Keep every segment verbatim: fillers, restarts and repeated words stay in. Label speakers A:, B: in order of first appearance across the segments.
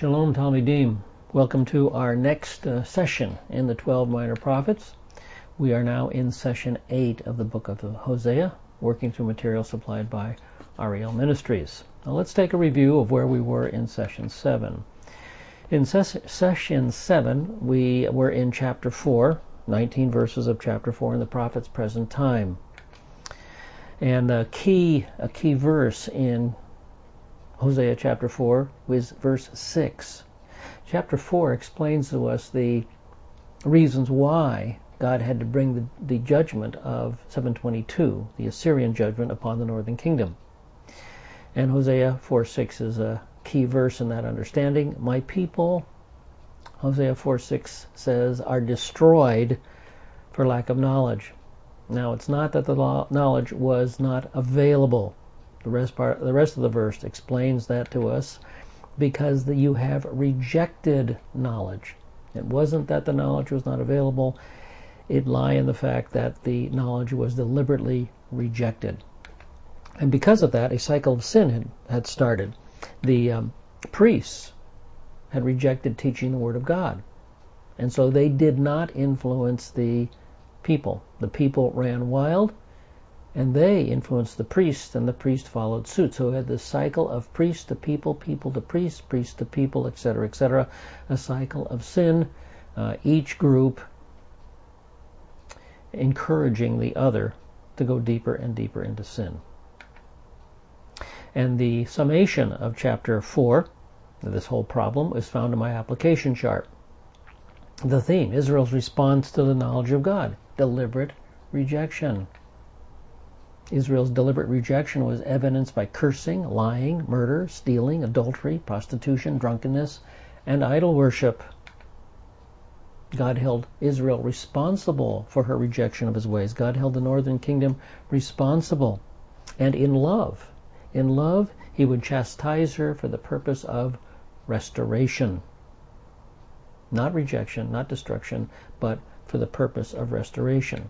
A: Shalom Talmidim. Welcome to our next uh, session in the twelve Minor Prophets. We are now in session eight of the book of Hosea, working through material supplied by Ariel Ministries. Now let's take a review of where we were in session seven. In ses- session seven, we were in chapter four, nineteen verses of chapter four in the prophet's present time. And a key, a key verse in Hosea chapter four was verse six. Chapter four explains to us the reasons why God had to bring the, the judgment of seven twenty-two, the Assyrian judgment upon the northern kingdom. And Hosea four six is a key verse in that understanding. My people, Hosea four six says, are destroyed for lack of knowledge. Now, it's not that the knowledge was not available. The rest part, the rest of the verse explains that to us, because the, you have rejected knowledge. It wasn't that the knowledge was not available. It lay in the fact that the knowledge was deliberately rejected. And because of that, a cycle of sin had, had started. The um, priests had rejected teaching the Word of God. And so they did not influence the people. The people ran wild, and they influenced the priest, and the priest followed suit. So we had this cycle of priest to people, people to priest, priest to people, et cetera, et cetera. A cycle of sin, uh, each group encouraging the other to go deeper and deeper into sin. And the summation of chapter four, this whole problem, is found in my application chart. The theme, Israel's response to the knowledge of God, deliberate rejection. Israel's deliberate rejection was evidenced by cursing, lying, murder, stealing, adultery, prostitution, drunkenness, and idol worship. God held Israel responsible for her rejection of his ways. God held the northern kingdom responsible. And in love, in love, he would chastise her for the purpose of restoration. Not rejection, not destruction, but for the purpose of restoration.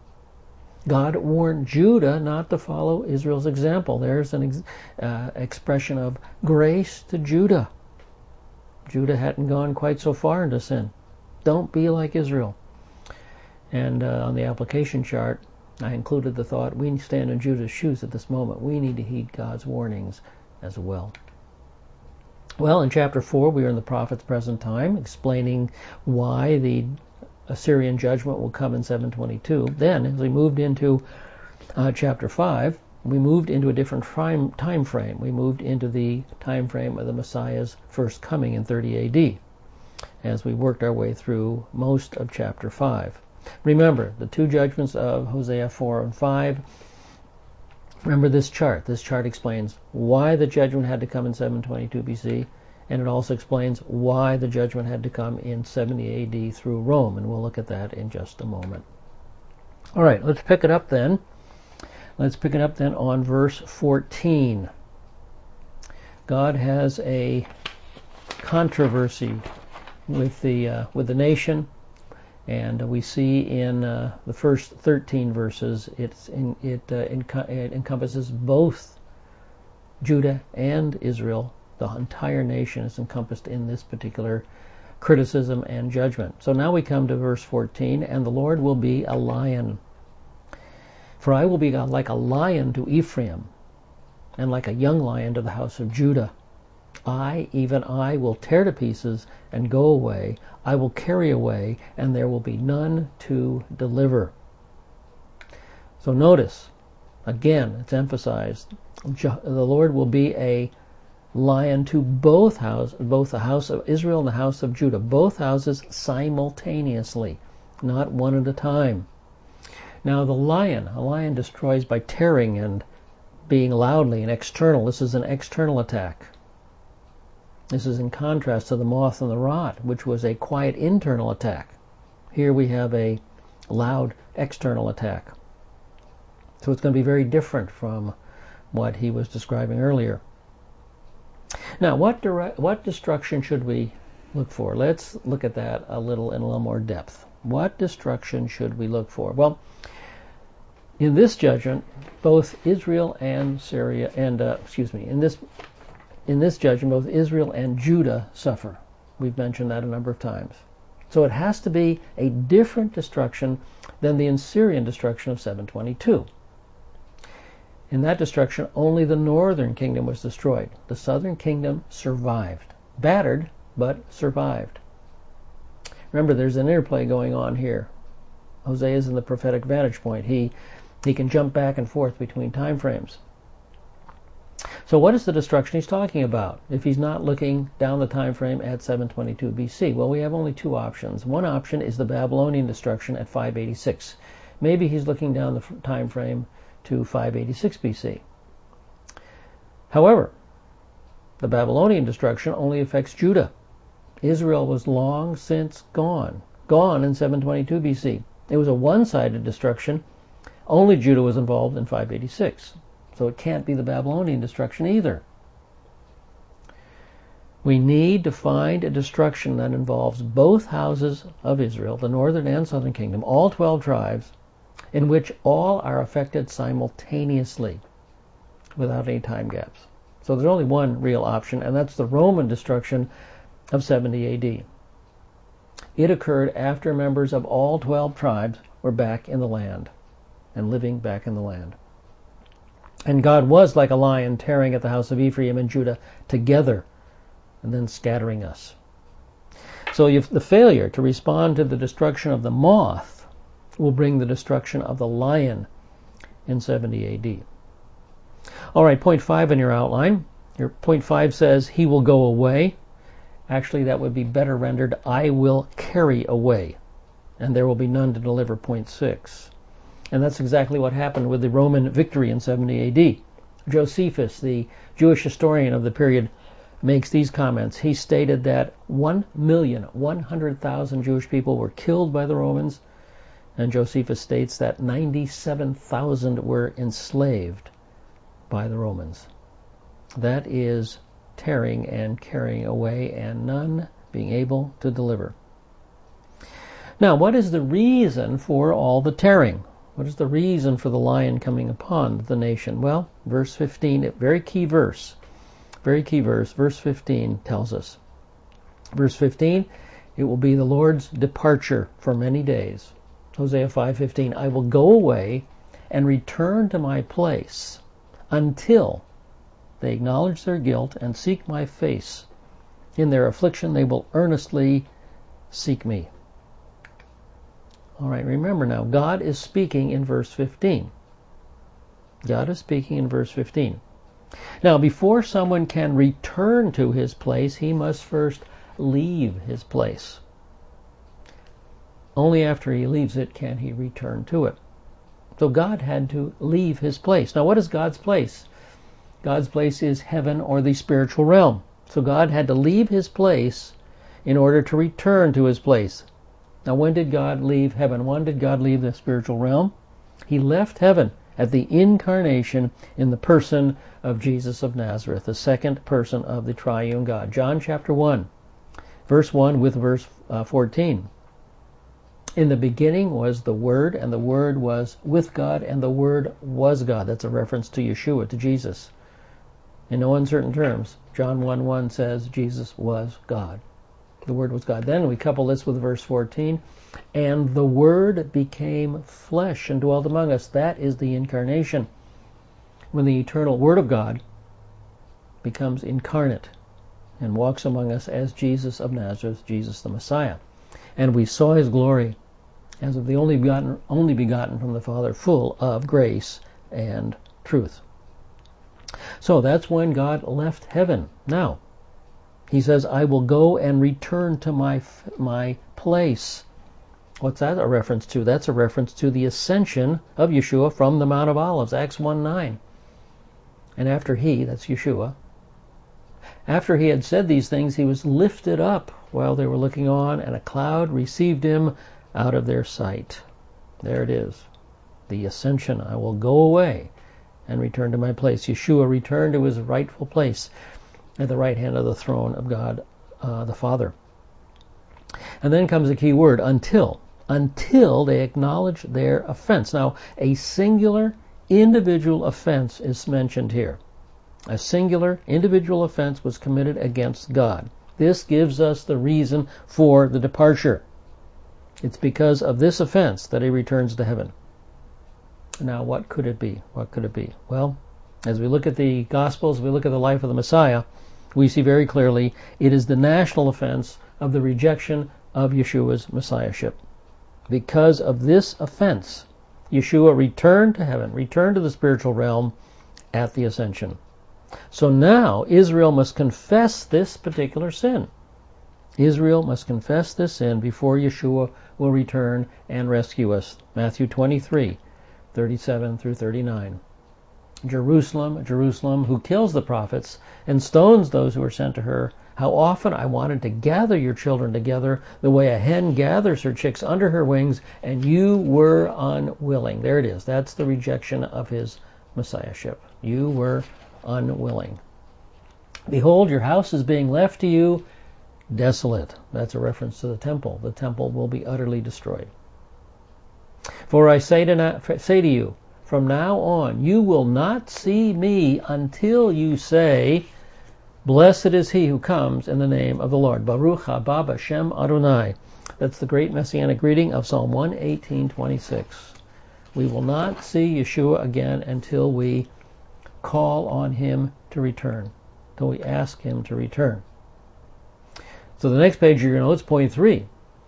A: God warned Judah not to follow Israel's example. There's an ex- uh, expression of grace to Judah. Judah hadn't gone quite so far into sin. Don't be like Israel. And uh, on the application chart, I included the thought, we stand in Judah's shoes at this moment. We need to heed God's warnings as well. Well, in chapter four, we are in the prophet's present time, explaining why the Assyrian judgment will come in seven twenty-two. Then, as we moved into uh, chapter five, we moved into a different time, time frame. We moved into the time frame of the Messiah's first coming in thirty A D, as we worked our way through most of chapter five. Remember, the two judgments of Hosea four and five. Remember this chart. This chart explains why the judgment had to come in seven twenty-two B C, and it also explains why the judgment had to come in seventy A D through Rome, and we'll look at that in just a moment. All right, let's pick it up then. Let's pick it up then on verse fourteen. God has a controversy with the uh, with the nation, and we see in uh, the first thirteen verses it's in, it, uh, enco- it encompasses both Judah and Israel. The entire nation is encompassed in this particular criticism and judgment. So now we come to verse fourteen, and the Lord will be a lion. For I will be like a lion to Ephraim, and like a young lion to the house of Judah. I, even I, will tear to pieces and go away. I will carry away, and there will be none to deliver. So notice, again, it's emphasized, the Lord will be a lion to both house, both the house of Israel and the house of Judah, both houses simultaneously, not one at a time. Now the lion, a lion destroys by tearing and being loudly and external. This is an external attack. This is in contrast to the moth and the rot, which was a quiet internal attack. Here we have a loud external attack. So it's going to be very different from what he was describing earlier. Now, what dire- what destruction should we look for? Let's look at that a little in a little more depth. What destruction should we look for? Well, in this judgment, both Israel and Syria, and uh, excuse me, in this in this judgment, both Israel and Judah suffer. We've mentioned that a number of times. So it has to be a different destruction than the Assyrian destruction of seven twenty-two. In that destruction, only the northern kingdom was destroyed. The southern kingdom survived. Battered, but survived. Remember, there's an interplay going on here. Hosea is in the prophetic vantage point. He, he can jump back and forth between time frames. So what is the destruction he's talking about if he's not looking down the time frame at seven twenty-two B C? Well, we have only two options. One option is the Babylonian destruction at five eighty-six. Maybe he's looking down the time frame to five eighty-six B C. However, the Babylonian destruction only affects Judah. Israel was long since gone, gone in seven twenty-two B C. It was a one-sided destruction. Only Judah was involved in five eighty-six. So it can't be the Babylonian destruction either. We need to find a destruction that involves both houses of Israel, the northern and southern kingdom, all twelve tribes, in which all are affected simultaneously without any time gaps. So there's only one real option, and that's the Roman destruction of seventy A D. It occurred after members of all twelve tribes were back in the land and living back in the land. And God was like a lion tearing at the house of Ephraim and Judah together and then scattering us. So if the failure to respond to the destruction of the moth will bring the destruction of the lion in seventy A D. All right, point five in your outline. Your point five says, he will go away. Actually, that would be better rendered, I will carry away, and there will be none to deliver. Point six. And that's exactly what happened with the Roman victory in seventy A D. Josephus, the Jewish historian of the period, makes these comments. He stated that one million one hundred thousand Jewish people were killed by the Romans, and Josephus states that ninety-seven thousand were enslaved by the Romans. That is tearing and carrying away, and none being able to deliver. Now, what is the reason for all the tearing? What is the reason for the lion coming upon the nation? Well, verse fifteen, a very key verse, very key verse, verse fifteen tells us. Verse fifteen, it will be the Lord's departure for many days. Hosea five fifteen, I will go away and return to my place until they acknowledge their guilt and seek my face. In their affliction they will earnestly seek me. All right, remember now, God is speaking in verse fifteen. God is speaking in verse fifteen. Now, before someone can return to his place, he must first leave his place. Only after he leaves it can he return to it. So God had to leave his place. Now, what is God's place? God's place is heaven, or the spiritual realm. So God had to leave his place in order to return to his place. Now, when did God leave heaven? When did God leave the spiritual realm? He left heaven at the incarnation in the person of Jesus of Nazareth, the second person of the triune God. John chapter one, verse one with verse uh, fourteen. In the beginning was the Word, and the Word was with God, and the Word was God. That's a reference to Yeshua, to Jesus. In no uncertain terms, John one one says Jesus was God. The Word was God. Then we couple this with verse fourteen. And the Word became flesh and dwelt among us. That is the incarnation. When the eternal Word of God becomes incarnate and walks among us as Jesus of Nazareth, Jesus the Messiah. And we saw his glory as of the only begotten, only begotten from the Father, full of grace and truth. So that's when God left heaven. Now, he says, I will go and return to my my place. What's that a reference to? That's a reference to the ascension of Yeshua from the Mount of Olives, Acts one nine. And after he, that's Yeshua, after he had said these things, he was lifted up while they were looking on, and a cloud received him out of their sight. There it is, the ascension. I will go away and return to my place. Yeshua returned to his rightful place at the right hand of the throne of God uh, the Father. And then comes a key word, until. Until they acknowledge their offense. Now, a singular individual offense is mentioned here. A singular, individual offense was committed against God. This gives us the reason for the departure. It's because of this offense that he returns to heaven. Now, what could it be? What could it be? Well, as we look at the Gospels, we look at the life of the Messiah, we see very clearly it is the national offense of the rejection of Yeshua's Messiahship. Because of this offense, Yeshua returned to heaven, returned to the spiritual realm at the ascension. So now Israel must confess this particular sin. Israel must confess this sin before Yeshua will return and rescue us. Matthew twenty-three, thirty-seven through thirty-nine. Jerusalem, Jerusalem, who kills the prophets and stones those who are sent to her, how often I wanted to gather your children together the way a hen gathers her chicks under her wings, and you were unwilling. There it is. That's the rejection of his Messiahship. You were unwilling. Behold, your house is being left to you desolate. That's a reference to the temple. The temple will be utterly destroyed. For I say to, na- say to you, from now on, you will not see me until you say, blessed is he who comes in the name of the Lord. Baruch haba b'shem Adonai. That's the great messianic greeting of Psalm one eighteen twenty-six. We will not see Yeshua again until we call on him to return, until we ask him to return. So the next page of your notes, point three.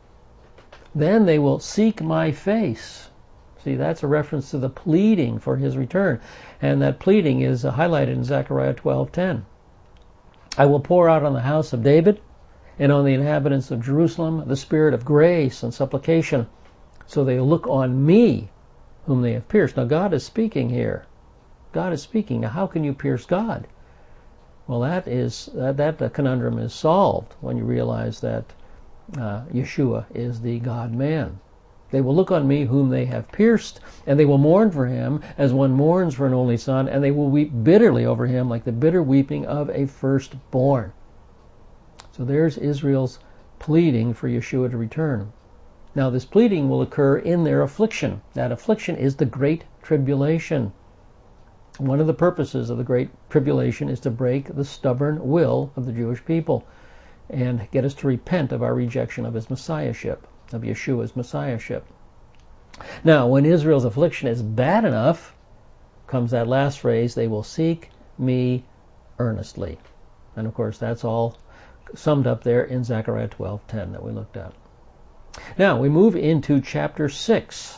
A: Then they will seek my face. See, that's a reference to the pleading for his return. And that pleading is uh, highlighted in Zechariah twelve ten. I will pour out on the house of David and on the inhabitants of Jerusalem the spirit of grace and supplication, so they look on me whom they have pierced. Now God is speaking here. God is speaking. Now how can you pierce God? Well, that is that, that conundrum is solved when you realize that uh, Yeshua is the God-man. They will look on me whom they have pierced, and they will mourn for him as one mourns for an only son, and they will weep bitterly over him like the bitter weeping of a firstborn. So there's Israel's pleading for Yeshua to return. Now this pleading will occur in their affliction. That affliction is the Great Tribulation. One of the purposes of the Great Tribulation is to break the stubborn will of the Jewish people and get us to repent of our rejection of his Messiahship, of Yeshua's Messiahship. Now, when Israel's affliction is bad enough, comes that last phrase, they will seek me earnestly. And of course, that's all summed up there in Zechariah twelve ten that we looked at. Now, we move into chapter six.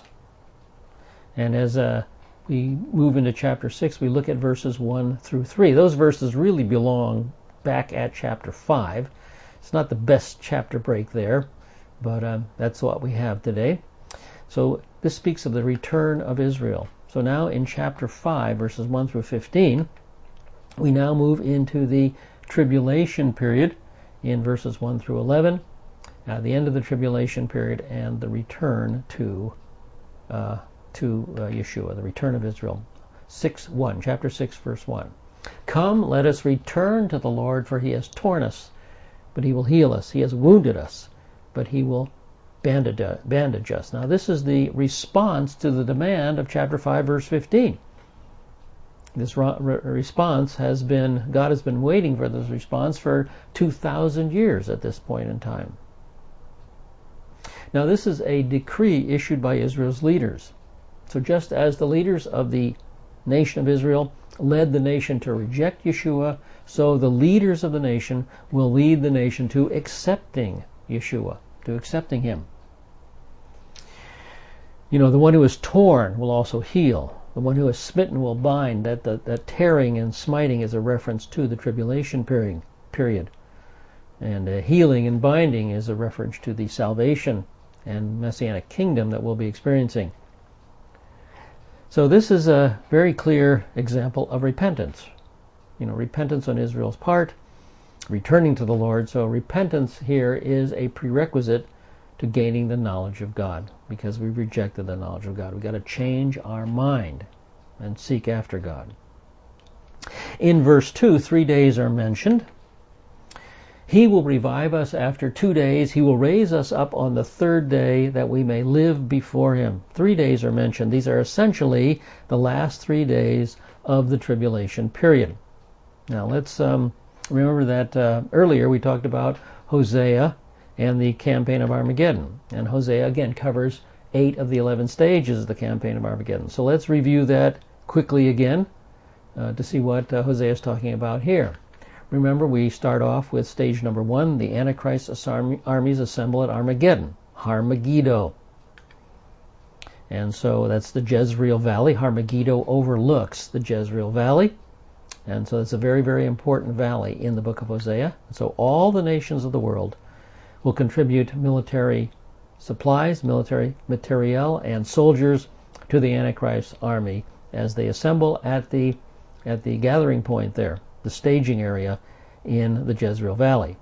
A: And as uh, we move into chapter six, we look at verses one through three. Those verses really belong back at chapter five. It's not the best chapter break there, but um, that's what we have today. So this speaks of the return of Israel. So now in chapter five, verses one through fifteen, we now move into the tribulation period in verses one through eleven, uh, the end of the tribulation period, and the return to uh, to uh, Yeshua, the return of Israel. six one, chapter six, verse one. Come, let us return to the Lord, for he has torn us, but he will heal us. He has wounded us, but he will bandage, bandage us. Now this is the response to the demand of chapter five, verse fifteen. This re- response has been, God has been waiting for this response for two thousand years at this point in time. Now this is a decree issued by Israel's leaders. So just as the leaders of the nation of Israel led the nation to reject Yeshua, so the leaders of the nation will lead the nation to accepting Yeshua, to accepting him. You know, the one who is torn will also heal. The one who is smitten will bind. That, that, that tearing and smiting is a reference to the tribulation period. period. And uh, healing and binding is a reference to the salvation and messianic kingdom that we'll be experiencing. So this is a very clear example of repentance. You know, repentance on Israel's part, returning to the Lord. So repentance here is a prerequisite to gaining the knowledge of God, because we rejected the knowledge of God. We've got to change our mind and seek after God. In verse two, three days are mentioned. He will revive us after two days. He will raise us up on the third day that we may live before him. Three days are mentioned. These are essentially the last three days of the tribulation period. Now let's um, remember that uh, earlier we talked about Hosea and the campaign of Armageddon. And Hosea again covers eight of the eleven stages of the campaign of Armageddon. So let's review that quickly again uh, to see what uh, Hosea is talking about here. Remember, we start off with stage number one. The Antichrist's armies assemble at Armageddon, Har-Megiddo. And so that's the Jezreel Valley. Har-Megiddo overlooks the Jezreel Valley. And so it's a very, very important valley in the book of Hosea. So all the nations of the world will contribute military supplies, military materiel, and soldiers to the Antichrist army as they assemble at the at the gathering point there, the staging area in the Jezreel Valley.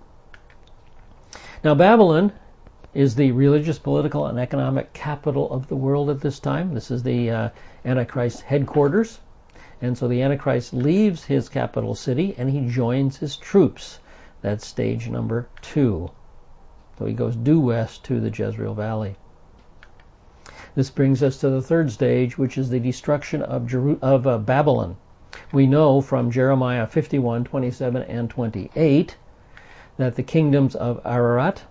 A: Now Babylon is the religious, political, and economic capital of the world at this time. This is the uh, Antichrist headquarters. And so the Antichrist leaves his capital city and he joins his troops. That's stage number two. So he goes due west to the Jezreel Valley. This brings us to the third stage, which is the destruction of, Jeru- of uh, Babylon. We know from Jeremiah fifty-one, twenty-seven, and twenty-eight that the kingdoms of Ararat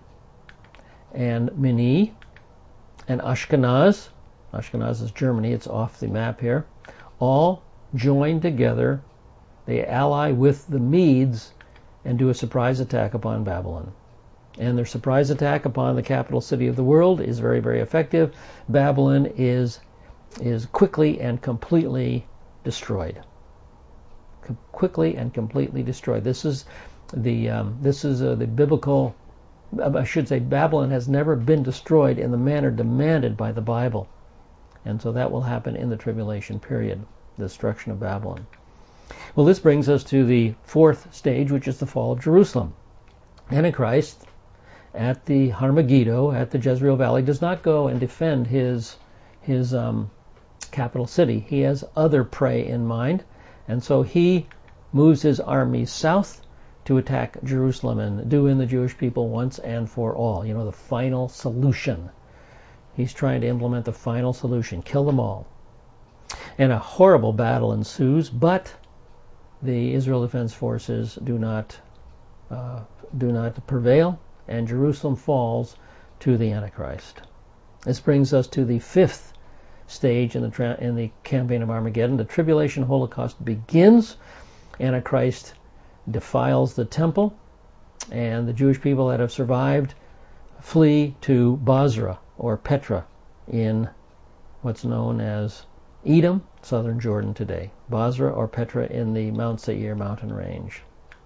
A: and Mini and Ashkenaz, Ashkenaz is Germany, it's off the map here, all join together. They ally with the Medes and do a surprise attack upon Babylon. And their surprise attack upon the capital city of the world is very, very effective. Babylon is is quickly and completely destroyed. Com- quickly and completely destroyed. This is the um, this is uh, the biblical. I should say Babylon has never been destroyed in the manner demanded by the Bible, and so that will happen in the tribulation period, the destruction of Babylon. Well, this brings us to the fourth stage, which is the fall of Jerusalem. Antichrist, at the Har-Megiddo, at the Jezreel Valley, does not go and defend his his um, capital city. He has other prey in mind, and so he moves his armies south to attack Jerusalem and do in the Jewish people once and for all. You know, the final solution. He's trying to implement the final solution, kill them all. And a horrible battle ensues, but the Israel Defense Forces do not uh, do not prevail, and Jerusalem falls to the Antichrist. This brings us to the fifth stage in the tra- in the campaign of Armageddon. The tribulation holocaust begins. Antichrist defiles the temple, and the Jewish people that have survived flee to Basra or Petra in what's known as Edom, southern Jordan today. Basra or Petra in the Mount Seir mountain range.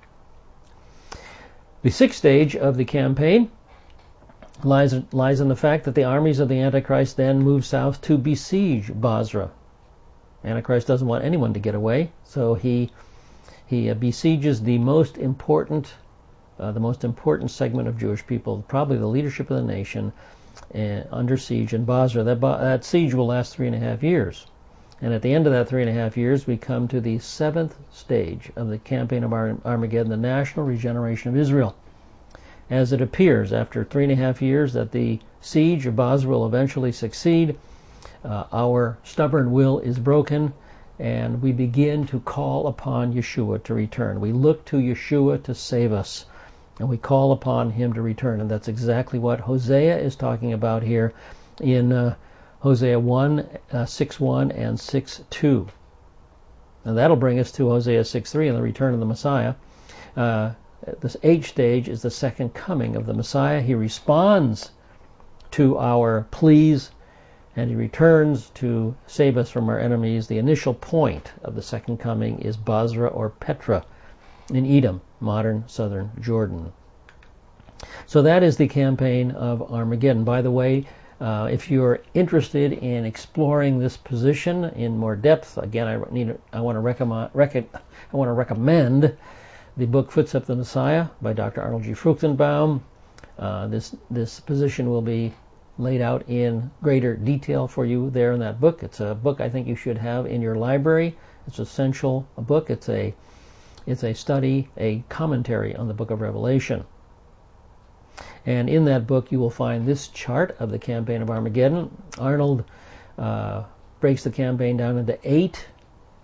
A: The sixth stage of the campaign lies, lies in the fact that the armies of the Antichrist then move south to besiege Basra. Antichrist doesn't want anyone to get away, so he he uh, besieges the most important, uh, the most important segment of Jewish people, probably the leadership of the nation, uh, under siege in Basra. That, that siege will last three and a half years. And at the end of that three and a half years, we come to the seventh stage of the campaign of Armageddon, the national regeneration of Israel. As it appears, after three and a half years, that the siege of Basra will eventually succeed. Uh, our stubborn will is broken, and we begin to call upon Yeshua to return. We look to Yeshua to save us, and we call upon him to return. And that's exactly what Hosea is talking about here in uh, Hosea one, uh, six one, and six two. And that'll bring us to Hosea six three and the return of the Messiah. Uh, this H stage is the second coming of the Messiah. He responds to our pleas, and he returns to save us from our enemies. The initial point of the second coming is Basra or Petra in Edom, modern southern Jordan. So that is the campaign of Armageddon. By the way, uh, if you're interested in exploring this position in more depth, again, I need I want to recommend rec- I want to recommend the book Footsteps of the Messiah by Doctor Arnold G. Fruchtenbaum. Uh, this this position will be laid out in greater detail for you there in that book. It's a book I think you should have in your library. It's an essential a book. It's a it's a study, a commentary on the book of Revelation. And in that book you will find this chart of the campaign of Armageddon. Arnold uh, breaks the campaign down into eight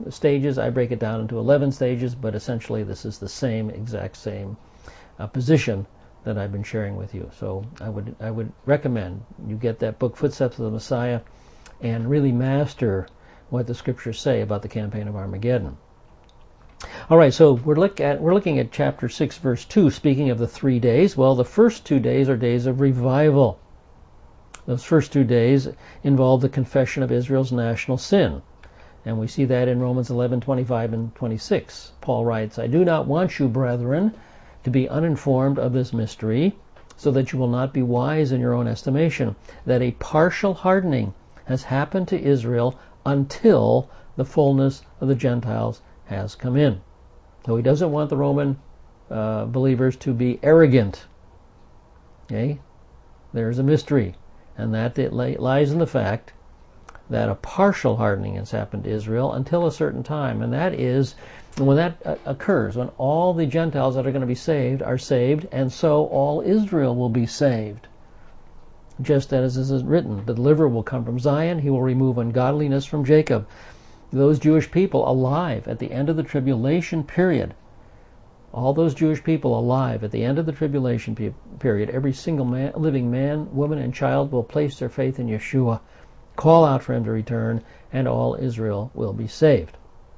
A: stages. I break it down into eleven stages, but essentially this is the same, exact same uh, position that I've been sharing with you. So I would I would recommend you get that book, Footsteps of the Messiah, and really master what the scriptures say about the campaign of Armageddon. All right, so we're look at we're looking at chapter six, verse two. Speaking of the three days, well, the first two days are days of revival. Those first two days involve the confession of Israel's national sin. And we see that in Romans eleven, twenty-five and twenty-six. Paul writes, I do not want you, brethren, to be uninformed of this mystery, so that you will not be wise in your own estimation, that a partial hardening has happened to Israel until the fullness of the Gentiles has come in. So he doesn't want the Roman uh, believers to be arrogant. Okay? There's a mystery. And that it lies in the fact that a partial hardening has happened to Israel until a certain time. And that is when that uh, occurs, when all the Gentiles that are going to be saved are saved, and so all Israel will be saved. Just as it is written, the deliverer will come from Zion, he will remove ungodliness from Jacob. Those Jewish people alive at the end of the tribulation period, all those Jewish people alive at the end of the tribulation pe- period, every single man, living man, woman, and child will place their faith in Yeshua, call out for him to return, and all Israel will be saved.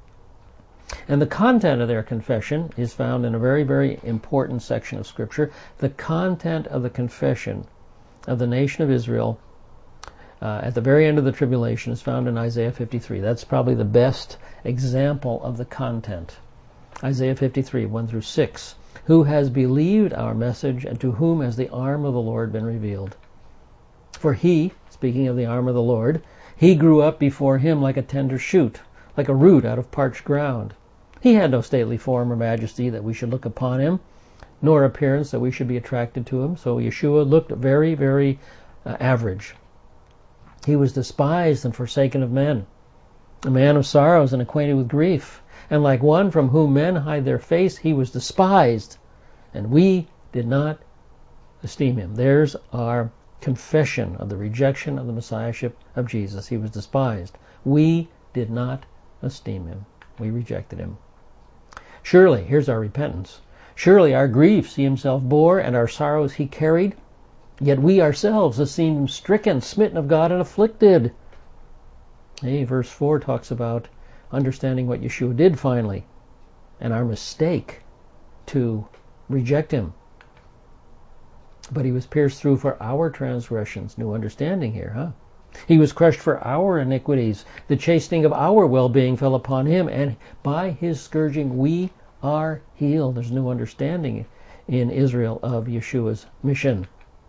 A: And the content of their confession is found in a very, very important section of Scripture. The content of the confession of the nation of Israel uh, at the very end of the tribulation is found in Isaiah fifty-three. That's probably the best example of the content. Isaiah fifty-three, one through six. Who has believed our message, and to whom has the arm of the Lord been revealed? For he, speaking of the arm of the Lord, he grew up before him like a tender shoot, like a root out of parched ground. He had no stately form or majesty that we should look upon him, nor appearance that we should be attracted to him. So Yeshua looked very, very uh, average. He was despised and forsaken of men, a man of sorrows and acquainted with grief. And like one from whom men hide their face, he was despised, and we did not esteem him. There's our confession of the rejection of the Messiahship of Jesus. He was despised. We did not esteem him. We rejected him. Surely, here's our repentance. Surely our griefs he himself bore, and our sorrows he carried. Yet we ourselves esteemed him stricken, smitten of God, and afflicted. Hey, verse four talks about understanding what Yeshua did finally, and our mistake to reject him. But he was pierced through for our transgressions. New understanding here, huh? He was crushed for our iniquities. The chastening of our well-being fell upon him, and by his scourging we are healed. There's new understanding in Israel of Yeshua's mission.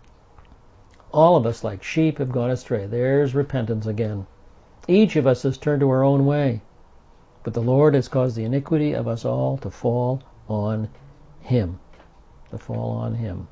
A: All of us, like sheep, have gone astray. There's repentance again. Each of us has turned to our own way, but the Lord has caused the iniquity of us all to fall on him. To fall on him.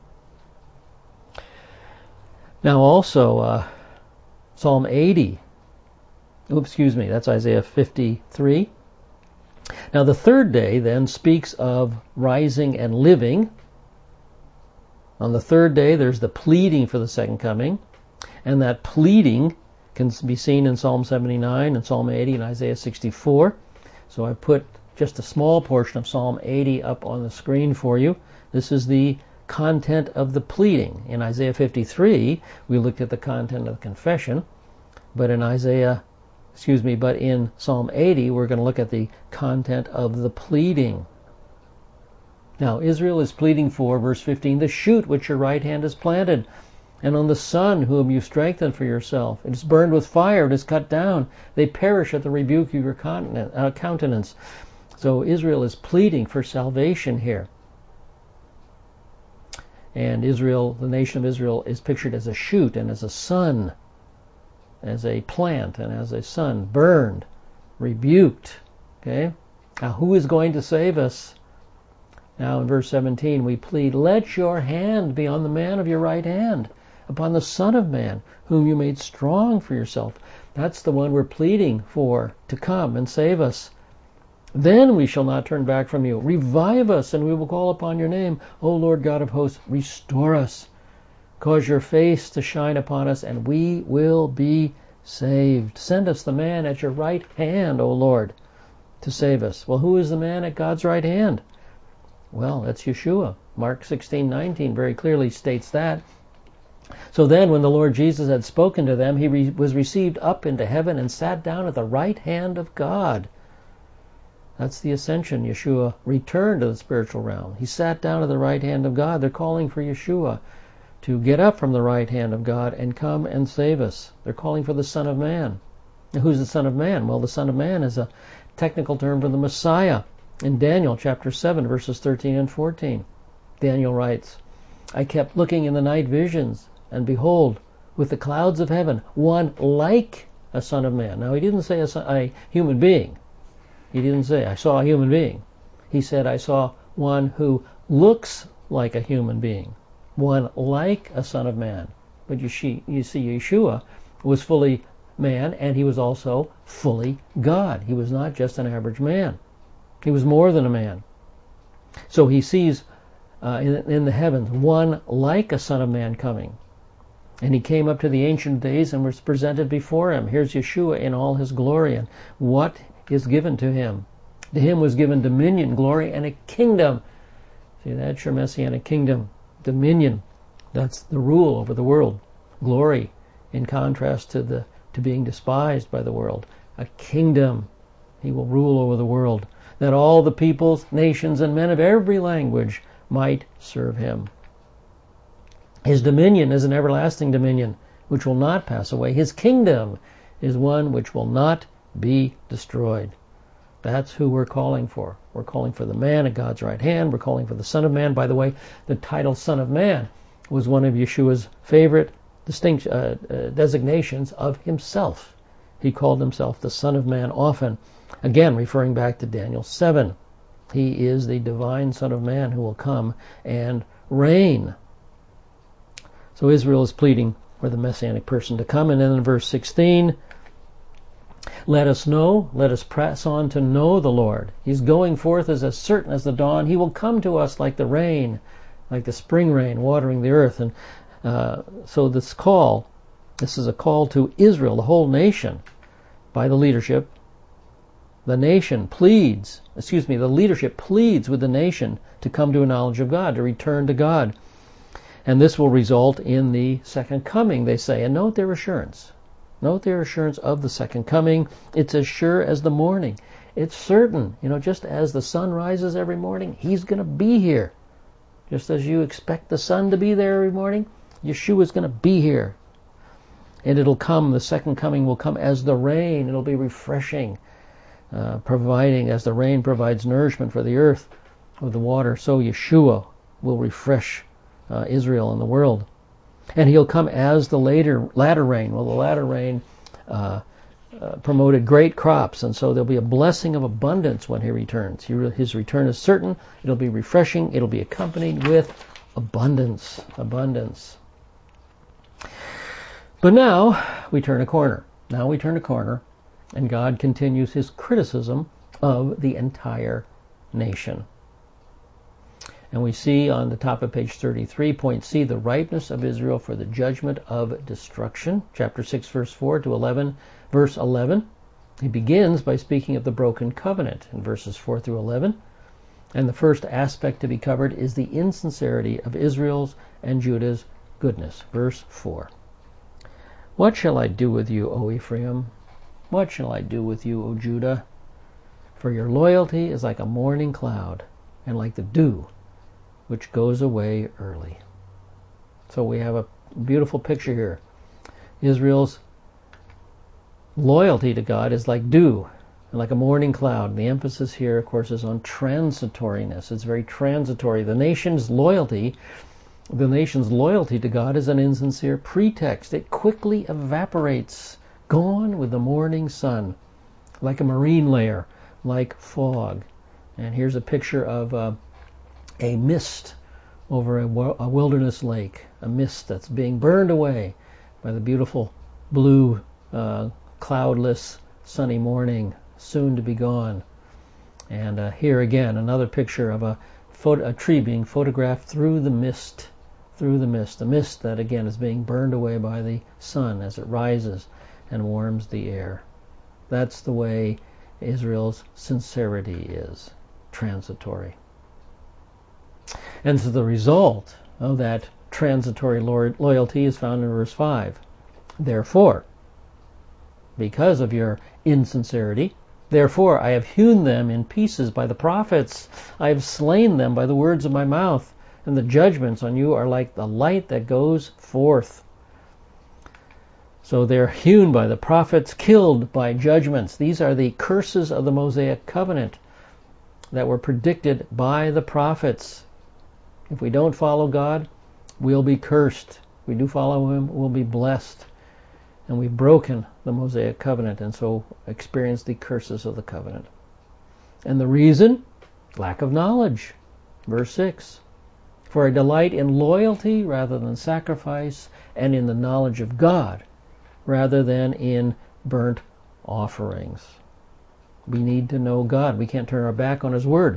A: Now also, uh, Psalm eighty. Oops, excuse me, that's Isaiah fifty-three. Now the third day then speaks of rising and living. On the third day there's the pleading for the second coming. And that pleading can be seen in Psalm seventy-nine and Psalm eighty and Isaiah sixty-four. So I put just a small portion of Psalm eighty up on the screen for you. This is the content of the pleading. In Isaiah fifty-three, we looked at the content of the confession, but in Isaiah, excuse me, but in Psalm eighty, we're going to look at the content of the pleading. Now, Israel is pleading for, verse fifteen, the shoot which your right hand has planted, and on the son whom you strengthen for yourself. It is burned with fire, it is cut down. They perish at the rebuke of your countenance. So Israel is pleading for salvation here. And Israel, the nation of Israel, is pictured as a shoot and as a son, as a plant and as a son, burned, rebuked. Okay? Now, who is going to save us? Now, in verse seventeen, we plead, let your hand be on the man of your right hand, upon the Son of Man, whom you made strong for yourself. That's the one we're pleading for to come and save us. Then we shall not turn back from you. Revive us, and we will call upon your name. O Lord God of hosts, restore us. Cause your face to shine upon us, and we will be saved. Send us the man at your right hand, O Lord, to save us. Well, who is the man at God's right hand? Well, that's Yeshua. Mark sixteen nineteen very clearly states that. So then, when the Lord Jesus had spoken to them, he re- was received up into heaven and sat down at the right hand of God. That's the ascension. Yeshua returned to the spiritual realm. He sat down at the right hand of God. They're calling for Yeshua to get up from the right hand of God and come and save us. They're calling for the Son of Man. Now, who's the Son of Man? Well, the Son of Man is a technical term for the Messiah. In Daniel chapter seven, verses thirteen and fourteen, Daniel writes, I kept looking in the night visions, and behold, with the clouds of heaven, one like a Son of Man. Now, he didn't say a, son, a human being. He didn't say, I saw a human being. He said, I saw one who looks like a human being. One like a Son of Man. But you see, you see, Yeshua was fully man, and he was also fully God. He was not just an average man. He was more than a man. So he sees uh, in, in the heavens one like a Son of Man coming. And he came up to the Ancient Days and was presented before him. Here's Yeshua in all his glory, and what is given to him. To him was given dominion, glory, and a kingdom. See, that's your Messianic kingdom. Dominion, that's the rule over the world. Glory, in contrast to the to being despised by the world. A kingdom. He will rule over the world, that all the peoples, nations, and men of every language might serve him. His dominion is an everlasting dominion which will not pass away. His kingdom is one which will not be destroyed. That's who we're calling for. We're calling for the man at God's right hand. We're calling for the Son of Man. By the way, the title Son of Man was one of Yeshua's favorite distinct, uh, uh, designations of himself. He called himself the Son of Man often. Again, referring back to Daniel seven. He is the divine Son of Man who will come and reign. So Israel is pleading for the Messianic person to come. And then in verse sixteen, let us know, let us press on to know the Lord. He's going forth as, as certain as the dawn. He will come to us like the rain, like the spring rain watering the earth. And uh, so this call, this is a call to Israel, the whole nation, by the leadership. The nation pleads, excuse me, the leadership pleads with the nation to come to a knowledge of God, to return to God. And this will result in the second coming, they say. And note their assurance. Note their assurance of the second coming. It's as sure as the morning. It's certain. You know, just as the sun rises every morning, he's going to be here. Just as you expect the sun to be there every morning, Yeshua is going to be here. And it'll come, the second coming will come as the rain. It'll be refreshing, uh, providing, as the rain provides nourishment for the earth with the water, so Yeshua will refresh uh, Israel and the world. And he'll come as the later latter rain. Well, the latter rain uh, uh, promoted great crops, and so there'll be a blessing of abundance when he returns. He re- his return is certain. It'll be refreshing. It'll be accompanied with abundance. Abundance. But now we turn a corner. Now we turn a corner, and God continues his criticism of the entire nation. And we see on the top of page thirty-three, point C, the ripeness of Israel for the judgment of destruction. Chapter six, verse four to eleven. Verse eleven, he begins by speaking of the broken covenant in verses four through eleven. And the first aspect to be covered is the insincerity of Israel's and Judah's goodness. Verse four. What shall I do with you, O Ephraim? What shall I do with you, O Judah? For your loyalty is like a morning cloud, and like the dew, which goes away early. So we have a beautiful picture here. Israel's loyalty to God is like dew, and like a morning cloud. The emphasis here, of course, is on transitoriness. It's very transitory. The nation's loyalty, the nation's loyalty to God is an insincere pretext. It quickly evaporates, gone with the morning sun, like a marine layer, like fog. And here's a picture of uh, a mist over a, a wilderness lake, a mist that's being burned away by the beautiful blue, uh, cloudless, sunny morning, soon to be gone. And uh, here again, another picture of a, photo, a tree being photographed through the mist, through the mist, a mist that again is being burned away by the sun as it rises and warms the air. That's the way Israel's sincerity is transitory. And so the result of that transitory loyalty is found in verse five. Therefore, because of your insincerity, therefore I have hewn them in pieces by the prophets. I have slain them by the words of my mouth. And the judgments on you are like the light that goes forth. So they're hewn by the prophets, killed by judgments. These are the curses of the Mosaic covenant that were predicted by the prophets. If we don't follow God, we'll be cursed. If we do follow Him, we'll be blessed. And we've broken the Mosaic covenant and so experienced the curses of the covenant. And the reason? Lack of knowledge. Verse six. For I delight in loyalty rather than sacrifice, and in the knowledge of God rather than in burnt offerings. We need to know God. We can't turn our back on His Word.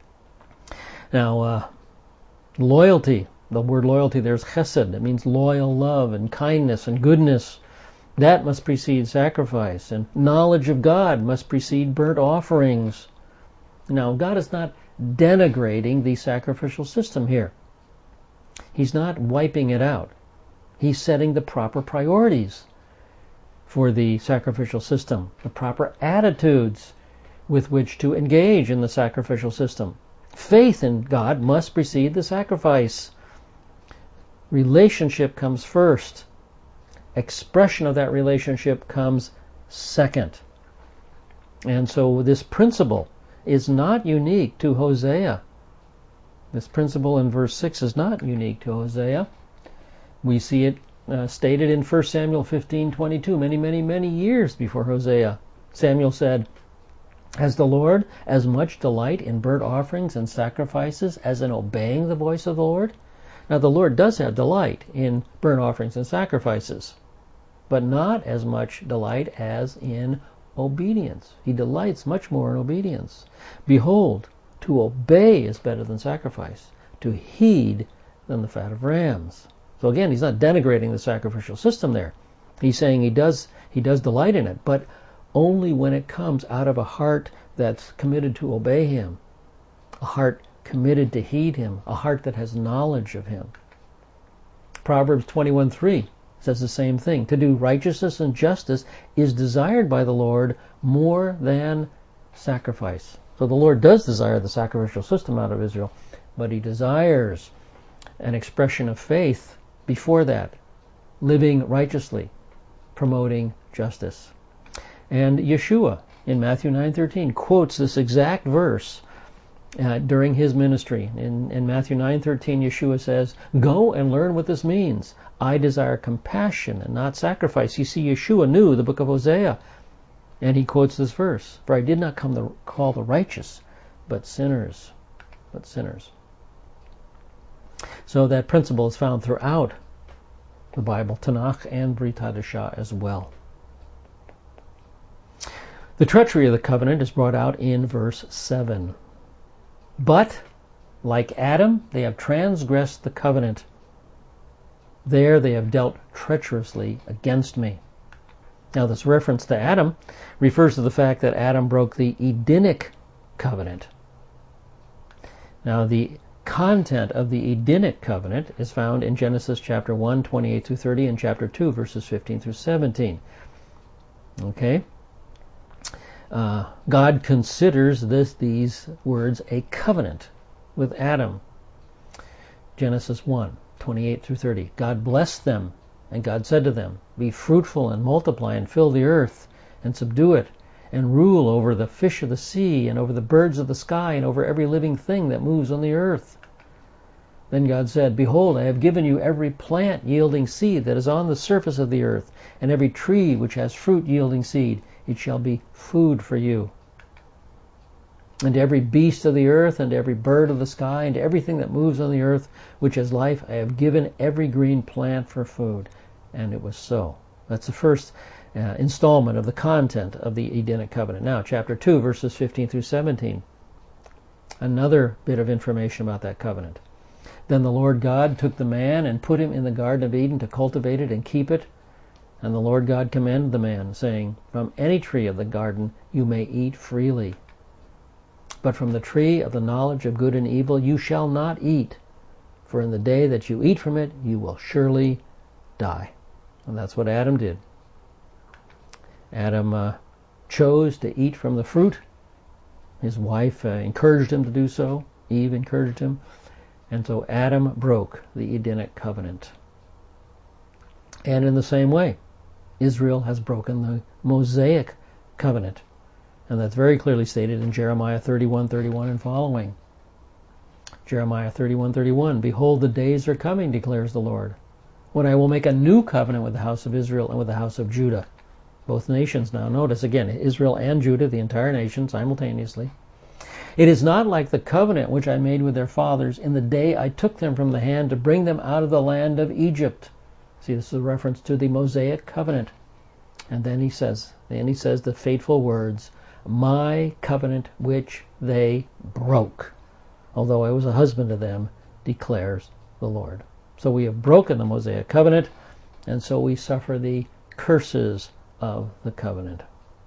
A: Now, uh, loyalty, the word loyalty there is chesed. It means loyal love and kindness and goodness. That must precede sacrifice. And knowledge of God must precede burnt offerings. Now, God is not denigrating the sacrificial system here. He's not wiping it out. He's setting the proper priorities for the sacrificial system, the proper attitudes with which to engage in the sacrificial system. Faith in God must precede the sacrifice. Relationship comes first. Expression of that relationship comes second. And so this principle is not unique to Hosea. This principle in verse six is not unique to Hosea. We see it uh, stated in First Samuel fifteen twenty-two, many, many, many years before Hosea. Samuel said, "Has the Lord as much delight in burnt offerings and sacrifices as in obeying the voice of the Lord?" Now the Lord does have delight in burnt offerings and sacrifices, but not as much delight as in obedience. He delights much more in obedience. Behold, to obey is better than sacrifice, to heed than the fat of rams. So again, he's not denigrating the sacrificial system there. He's saying he does he does delight in it, but only when it comes out of a heart that's committed to obey Him, a heart committed to heed Him, a heart that has knowledge of Him. Proverbs twenty-one three says the same thing. To do righteousness and justice is desired by the Lord more than sacrifice. So the Lord does desire the sacrificial system out of Israel, but He desires an expression of faith before that, living righteously, promoting justice. And Yeshua in Matthew nine thirteen quotes this exact verse uh, during His ministry. In, in Matthew nine thirteen, Yeshua says, "Go and learn what this means. I desire compassion and not sacrifice." You see, Yeshua knew the book of Hosea, and he quotes this verse, "For I did not come to call the righteous, but sinners." But sinners. So that principle is found throughout the Bible, Tanakh and Brit Hadashah as well. The treachery of the covenant is brought out in verse seven. But, like Adam, they have transgressed the covenant. There they have dealt treacherously against me. Now this reference to Adam refers to the fact that Adam broke the Edenic covenant. Now the content of the Edenic covenant is found in Genesis chapter one, twenty-eight through thirty, and chapter two, verses fifteen through seventeen. Okay? Uh, God considers this these words a covenant with Adam. Genesis one, twenty-eight through thirty. God blessed them, and God said to them, "Be fruitful and multiply and fill the earth and subdue it, and rule over the fish of the sea and over the birds of the sky and over every living thing that moves on the earth." Then God said, "Behold, I have given you every plant yielding seed that is on the surface of the earth, and every tree which has fruit yielding seed. It shall be food for you. And to every beast of the earth, and to every bird of the sky, and to everything that moves on the earth, which has life, I have given every green plant for food." And it was so. That's the first uh, installment of the content of the Edenic covenant. Now, chapter two, verses fifteen through seventeen. Another bit of information about that covenant. "Then the Lord God took the man and put him in the Garden of Eden to cultivate it and keep it. And the Lord God commanded the man, saying, From any tree of the garden you may eat freely, but from the tree of the knowledge of good and evil you shall not eat, for in the day that you eat from it you will surely die. And that's what Adam did. Adam uh, chose to eat from the fruit. His wife uh, encouraged him to do so. Eve encouraged him. And so Adam broke the Edenic covenant. And in the same way, Israel has broken the Mosaic covenant. And that's very clearly stated in Jeremiah thirty-one thirty-one and following. Jeremiah thirty-one thirty-one, Behold, the days are coming, declares the Lord, when I will make a new covenant with the house of Israel and with the house of Judah. Both nations now. Notice again, Israel and Judah, the entire nation, simultaneously. It is not like the covenant which I made with their fathers in the day I took them from the hand to bring them out of the land of Egypt. See, this is a reference to the Mosaic covenant. And then he says, then he says the fateful words, My covenant which they broke, although I was a husband to them, declares the Lord. So we have broken the Mosaic covenant, and so we suffer the curses of the covenant.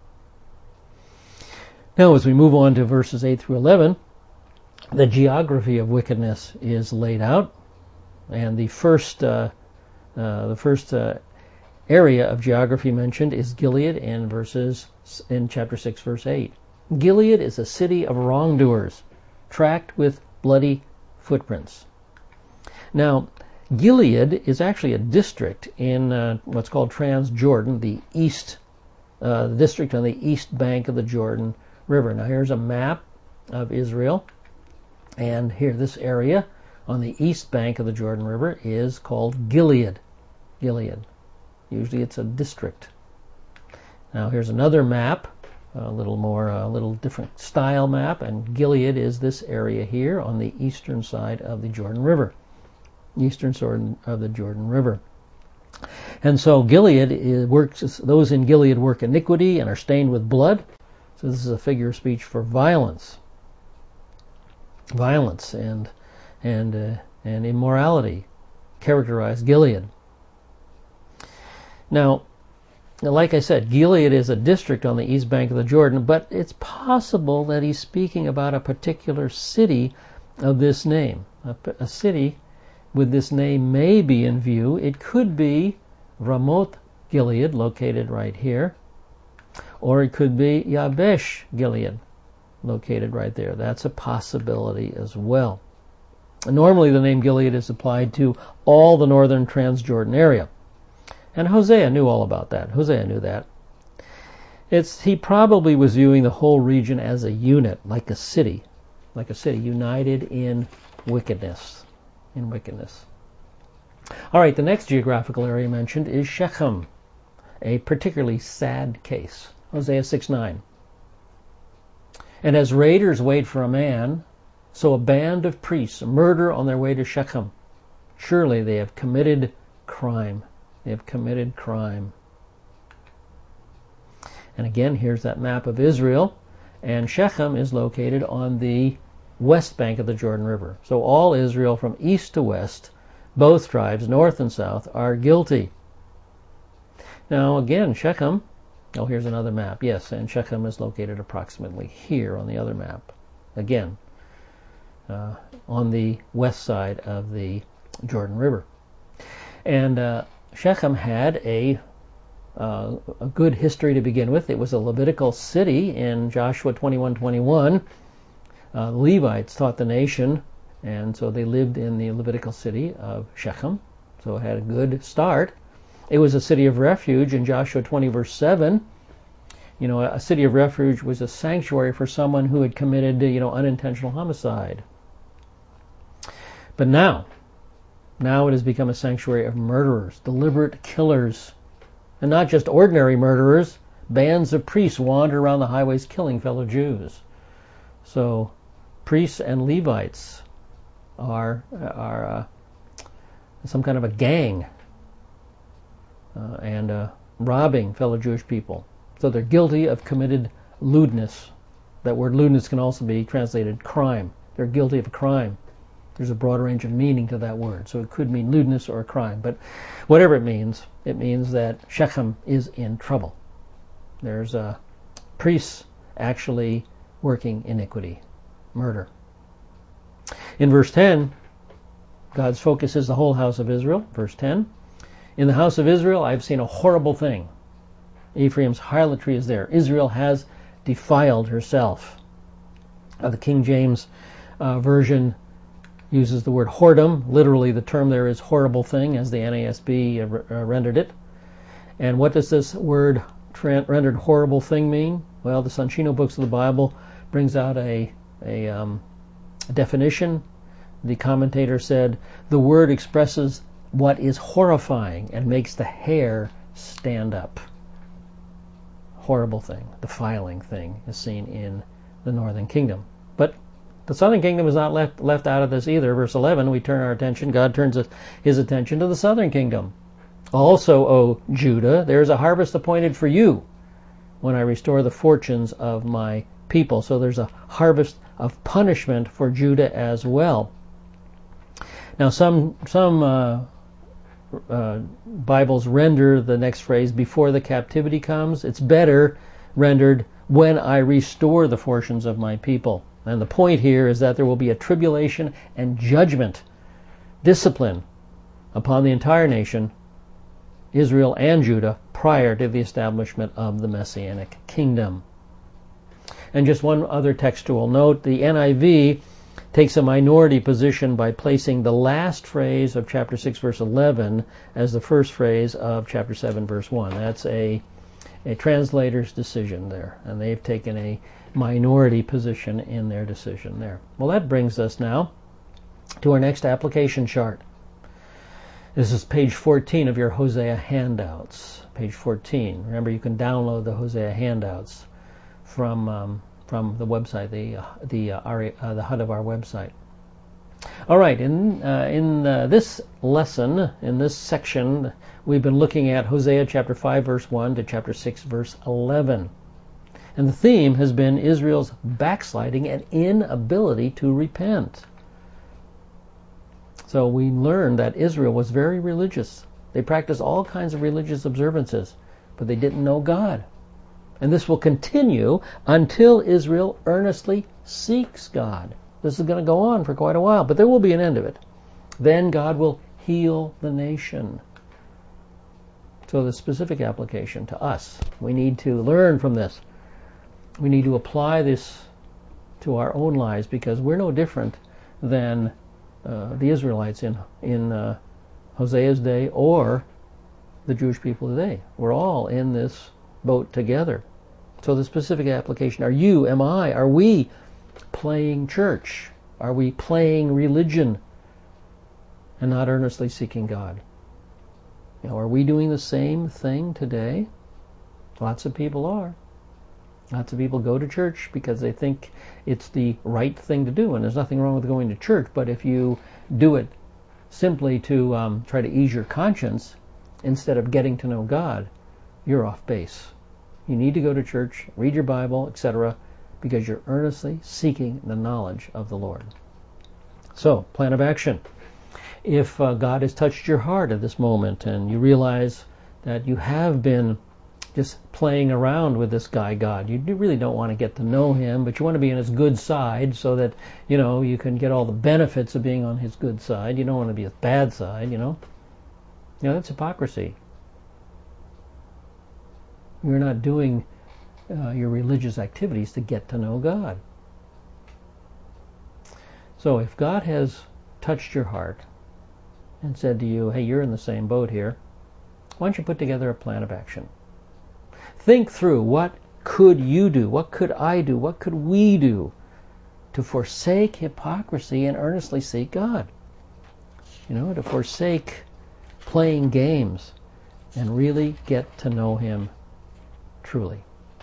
A: Now, as we move on to verses eight through eleven, the geography of wickedness is laid out, and the first uh, uh, the first uh, area of geography mentioned is Gilead in verses in chapter six, verse eight. Gilead is a city of wrongdoers, tracked with bloody footprints. Now, Gilead is actually a district in uh, what's called Transjordan, the east uh, district on the east bank of the Jordan River. Now, here's a map of Israel, and here, this area on the east bank of the Jordan River is called Gilead. Gilead. Usually, it's a district. Now, here's another map, a little more, a little different style map, and Gilead is this area here on the eastern side of the Jordan River. Eastern side of the Jordan River. And so Gilead is, works, those in Gilead work iniquity and are stained with blood. So this is a figure of speech for violence. Violence and and uh, and immorality characterize Gilead. Now, like I said, Gilead is a district on the east bank of the Jordan, but it's possible that he's speaking about a particular city of this name. A, a city with this name may be in view. It could be Ramoth Gilead, located right here, or it could be Yabesh Gilead, located right there. That's a possibility as well. Normally the name Gilead is applied to all the northern Transjordan area. And Hosea knew all about that. Hosea knew that. It's, he probably was viewing the whole region as a unit, like a city, like a city united in wickedness. In wickedness. All right, the next geographical area mentioned is Shechem, a particularly sad case. Hosea six nine. And as raiders wait for a man, so a band of priests murder on their way to Shechem. Surely they have committed crime. They have committed crime. And again, here's that map of Israel, and Shechem is located on the west bank of the Jordan River. So all Israel from east to west, both tribes, north and south, are guilty. Now again, Shechem, oh, here's another map. Yes, and Shechem is located approximately here on the other map. Again, uh, on the west side of the Jordan River. And uh, Shechem had a, uh, a good history to begin with. It was a Levitical city in Joshua twenty-one twenty-one. Uh, the Levites taught the nation, and so they lived in the Levitical city of Shechem. So it had a good start. It was a city of refuge in Joshua twenty verse seven. You know, a city of refuge was a sanctuary for someone who had committed, you know, unintentional homicide. But now, now it has become a sanctuary of murderers, deliberate killers, and not just ordinary murderers. Bands of priests wander around the highways killing fellow Jews. So, priests and Levites are are uh, some kind of a gang uh, and uh, robbing fellow Jewish people. So they're guilty of committed lewdness. That word lewdness can also be translated crime. They're guilty of a crime. There's a broad range of meaning to that word. So it could mean lewdness or a crime. But whatever it means, it means that Shechem is in trouble. There's uh, priests actually working iniquity, murder. In verse ten, God's focus is the whole house of Israel. Verse ten, in the house of Israel I've seen a horrible thing. Ephraim's harlotry is there. Israel has defiled herself. Uh, the King James uh, Version uses the word whoredom. Literally the term there is horrible thing, as the N A S B uh, uh, rendered it. And what does this word tra- rendered horrible thing mean? Well, the Sanchino Books of the Bible brings out a, a, um, a definition. The commentator said, the word expresses what is horrifying and makes the hair stand up. Horrible thing, defiling thing, is seen in the northern kingdom. But the southern kingdom is not left left out of this either. Verse eleven, we turn our attention, God turns his attention to the southern kingdom. Also, O Judah, there is a harvest appointed for you when I restore the fortunes of my people. So there's a harvest of punishment for Judah as well. Now some some uh, uh, Bibles render the next phrase before the captivity comes. It's better rendered when I restore the fortunes of my people. And the point here is that there will be a tribulation and judgment, discipline upon the entire nation, Israel and Judah, prior to the establishment of the Messianic kingdom. And just one other textual note, the N I V takes a minority position by placing the last phrase of chapter six verse eleven as the first phrase of chapter seven verse one. That's a, a translator's decision there, and they've taken a minority position in their decision there. Well, that brings us now to our next application chart. This is page fourteen of your Hosea handouts. Page fourteen. Remember, you can download the Hosea handouts from um, from the website, the uh, the uh, our, uh, the H U D of our website. All right. In uh, in uh, this lesson, in this section, we've been looking at Hosea chapter five verse one to chapter six verse eleven. And the theme has been Israel's backsliding and inability to repent. So we learned that Israel was very religious. They practiced all kinds of religious observances, but they didn't know God. And this will continue until Israel earnestly seeks God. This is going to go on for quite a while, but there will be an end of it. Then God will heal the nation. So the specific application to us, we need to learn from this. We need to apply this to our own lives, because we're no different than uh, the Israelites in in uh, Hosea's day or the Jewish people today. We're all in this boat together. So the specific application, are you, am I, are we playing church? Are we playing religion and not earnestly seeking God? You know, are we doing the same thing today? Lots of people are. Lots of people go to church because they think it's the right thing to do, and there's nothing wrong with going to church, but if you do it simply to um, try to ease your conscience instead of getting to know God, you're off base. You need to go to church, read your Bible, et cetera, because you're earnestly seeking the knowledge of the Lord. So, plan of action. If uh, God has touched your heart at this moment and you realize that you have been just playing around with this guy God, you really don't want to get to know him, but you want to be on his good side so that, you know, you can get all the benefits of being on his good side. You don't want to be his bad side, you know. You know, that's hypocrisy. You're not doing uh, your religious activities to get to know God. So if God has touched your heart and said to you, hey, you're in the same boat here, why don't you put together a plan of action? Think through, what could you do? What could I do? What could we do to forsake hypocrisy and earnestly seek God? You know, to forsake playing games and really get to know him truly.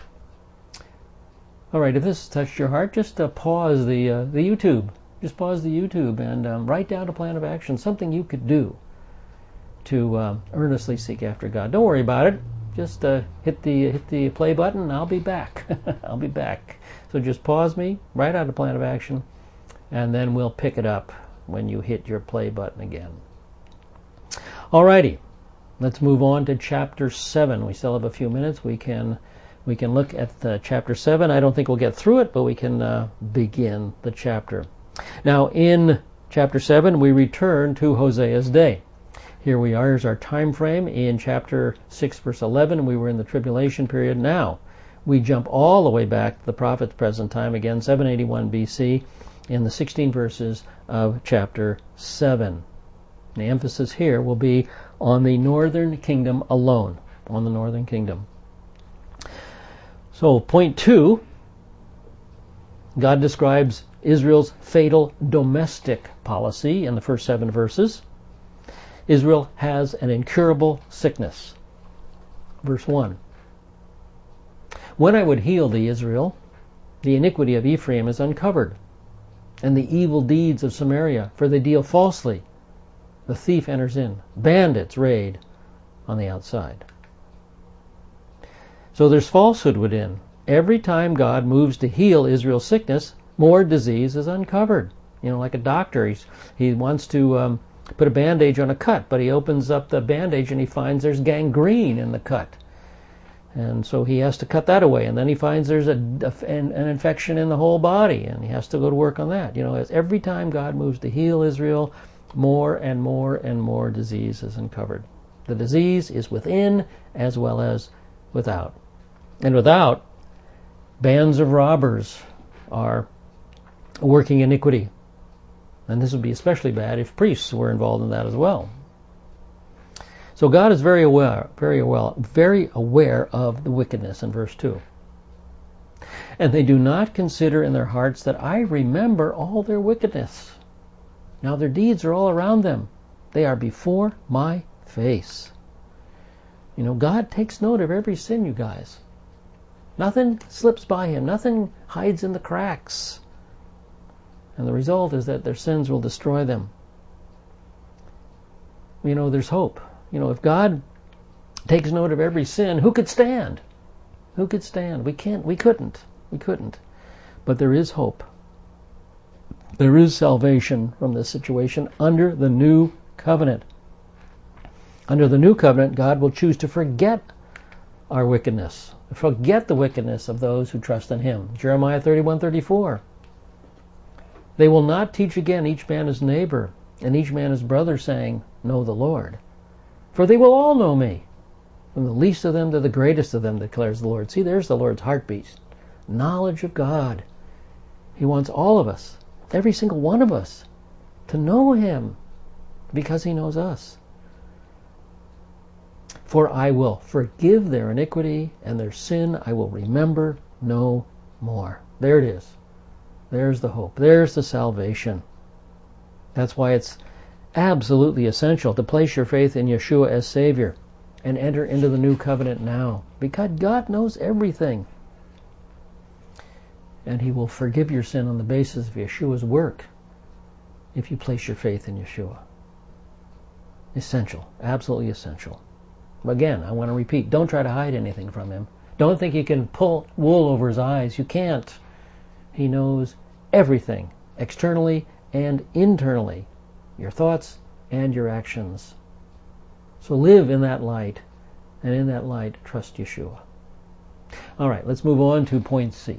A: All right, if this has touched your heart, just uh, pause the uh, the YouTube. Just pause the YouTube and um, write down a plan of action, something you could do to uh, earnestly seek after God. Don't worry about it. Just uh, hit the hit the play button, and I'll be back. I'll be back. So just pause me, write out a plan of action, and then we'll pick it up when you hit your play button again. Alrighty, let's move on to chapter seven. We still have a few minutes. We can we can look at the chapter seven. I don't think we'll get through it, but we can uh, begin the chapter. Now, in chapter seven, we return to Hosea's day. Here we are, here's our time frame. In chapter six, verse eleven, we were in the tribulation period. Now, we jump all the way back to the prophet's present time, again, seven eighty-one B C, in the sixteen verses of chapter seven. The emphasis here will be on the northern kingdom alone, on the northern kingdom. So, point two, God describes Israel's fatal domestic policy in the first seven verses. Israel has an incurable sickness. Verse one. When I would heal thee, Israel, the iniquity of Ephraim is uncovered, and the evil deeds of Samaria, for they deal falsely. The thief enters in. Bandits raid on the outside. So there's falsehood within. Every time God moves to heal Israel's sickness, more disease is uncovered. You know, like a doctor, he's, he wants to um, put a bandage on a cut, but he opens up the bandage and he finds there's gangrene in the cut. And so he has to cut that away. And then he finds there's a, a, an, an infection in the whole body, and he has to go to work on that. You know, as every time God moves to heal Israel, more and more and more disease is uncovered. The disease is within as well as without. And without, bands of robbers are working iniquity. And this would be especially bad if priests were involved in that as well. So God is very aware, very well, very aware of the wickedness in verse two. And they do not consider in their hearts that I remember all their wickedness. Now their deeds are all around them. They are before my face. You know, God takes note of every sin, you guys. Nothing slips by him. Nothing hides in the cracks. And the result is that their sins will destroy them. You know, there's hope. You know, if God takes note of every sin, who could stand? Who could stand? We can't. We couldn't. We couldn't. But there is hope. There is salvation from this situation under the new covenant. Under the new covenant, God will choose to forget our wickedness. Forget the wickedness of those who trust in him. Jeremiah thirty-one thirty-four. They will not teach again each man his neighbor and each man his brother, saying, know the Lord. For they will all know me, from the least of them to the greatest of them, declares the Lord. See, there's the Lord's heartbeat. Knowledge of God. He wants all of us, every single one of us, to know him because he knows us. For I will forgive their iniquity, and their sin I will remember no more. There it is. There's the hope. There's the salvation. That's why it's absolutely essential to place your faith in Yeshua as Savior and enter into the new covenant now, because God knows everything. And he will forgive your sin on the basis of Yeshua's work if you place your faith in Yeshua. Essential. Absolutely essential. Again, I want to repeat, don't try to hide anything from him. Don't think you can pull wool over his eyes. You can't. He knows everything, externally and internally, your thoughts and your actions. So live in that light, and in that light, trust Yeshua. All right, let's move on to point C.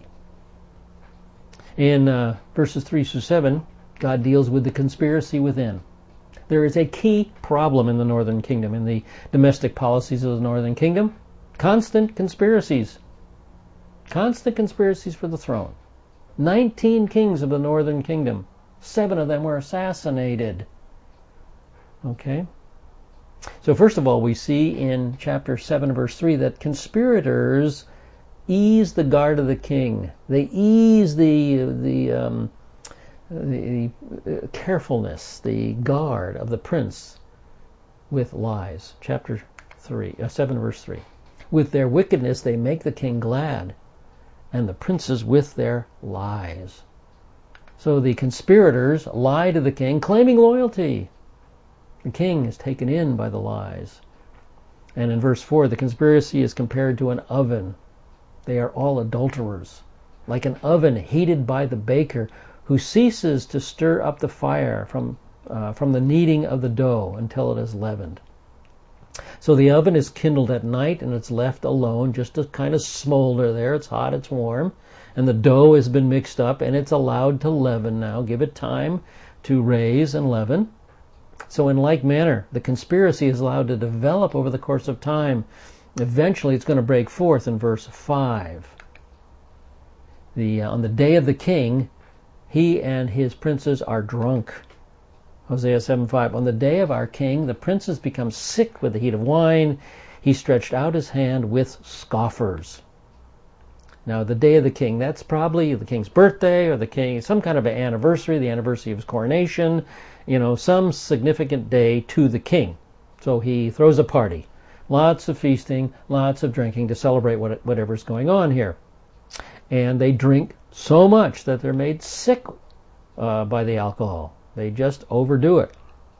A: In uh, verses three through seven, God deals with the conspiracy within. There is a key problem in the northern kingdom, in the domestic policies of the northern kingdom. Constant conspiracies. Constant conspiracies for the throne. Nineteen kings of the northern kingdom. Seven of them were assassinated. Okay? So first of all, we see in chapter seven, verse three, that conspirators ease the guard of the king. They ease the the um, the uh, carefulness, the guard of the prince with lies. Chapter three, uh, seven, verse three. With their wickedness they make the king glad, and the princes with their lies. So the conspirators lie to the king, claiming loyalty. The king is taken in by the lies. And in verse four, the conspiracy is compared to an oven. They are all adulterers, like an oven heated by the baker, who ceases to stir up the fire from, uh, from the kneading of the dough until it is leavened. So the oven is kindled at night and it's left alone just to kind of smolder there. It's hot, it's warm, and the dough has been mixed up and it's allowed to leaven now. Give it time to raise and leaven. So in like manner, the conspiracy is allowed to develop over the course of time. Eventually it's going to break forth in verse five. The, uh, on the day of the king, he and his princes are drunk. Hosea seven five. On the day of our king, the princes become sick with the heat of wine. He stretched out his hand with scoffers. Now, the day of the king, that's probably the king's birthday or the king, some kind of an anniversary, the anniversary of his coronation, you know, some significant day to the king. So he throws a party. Lots of feasting, lots of drinking to celebrate what, whatever's going on here. And they drink so much that they're made sick uh, by the alcohol. They just overdo it.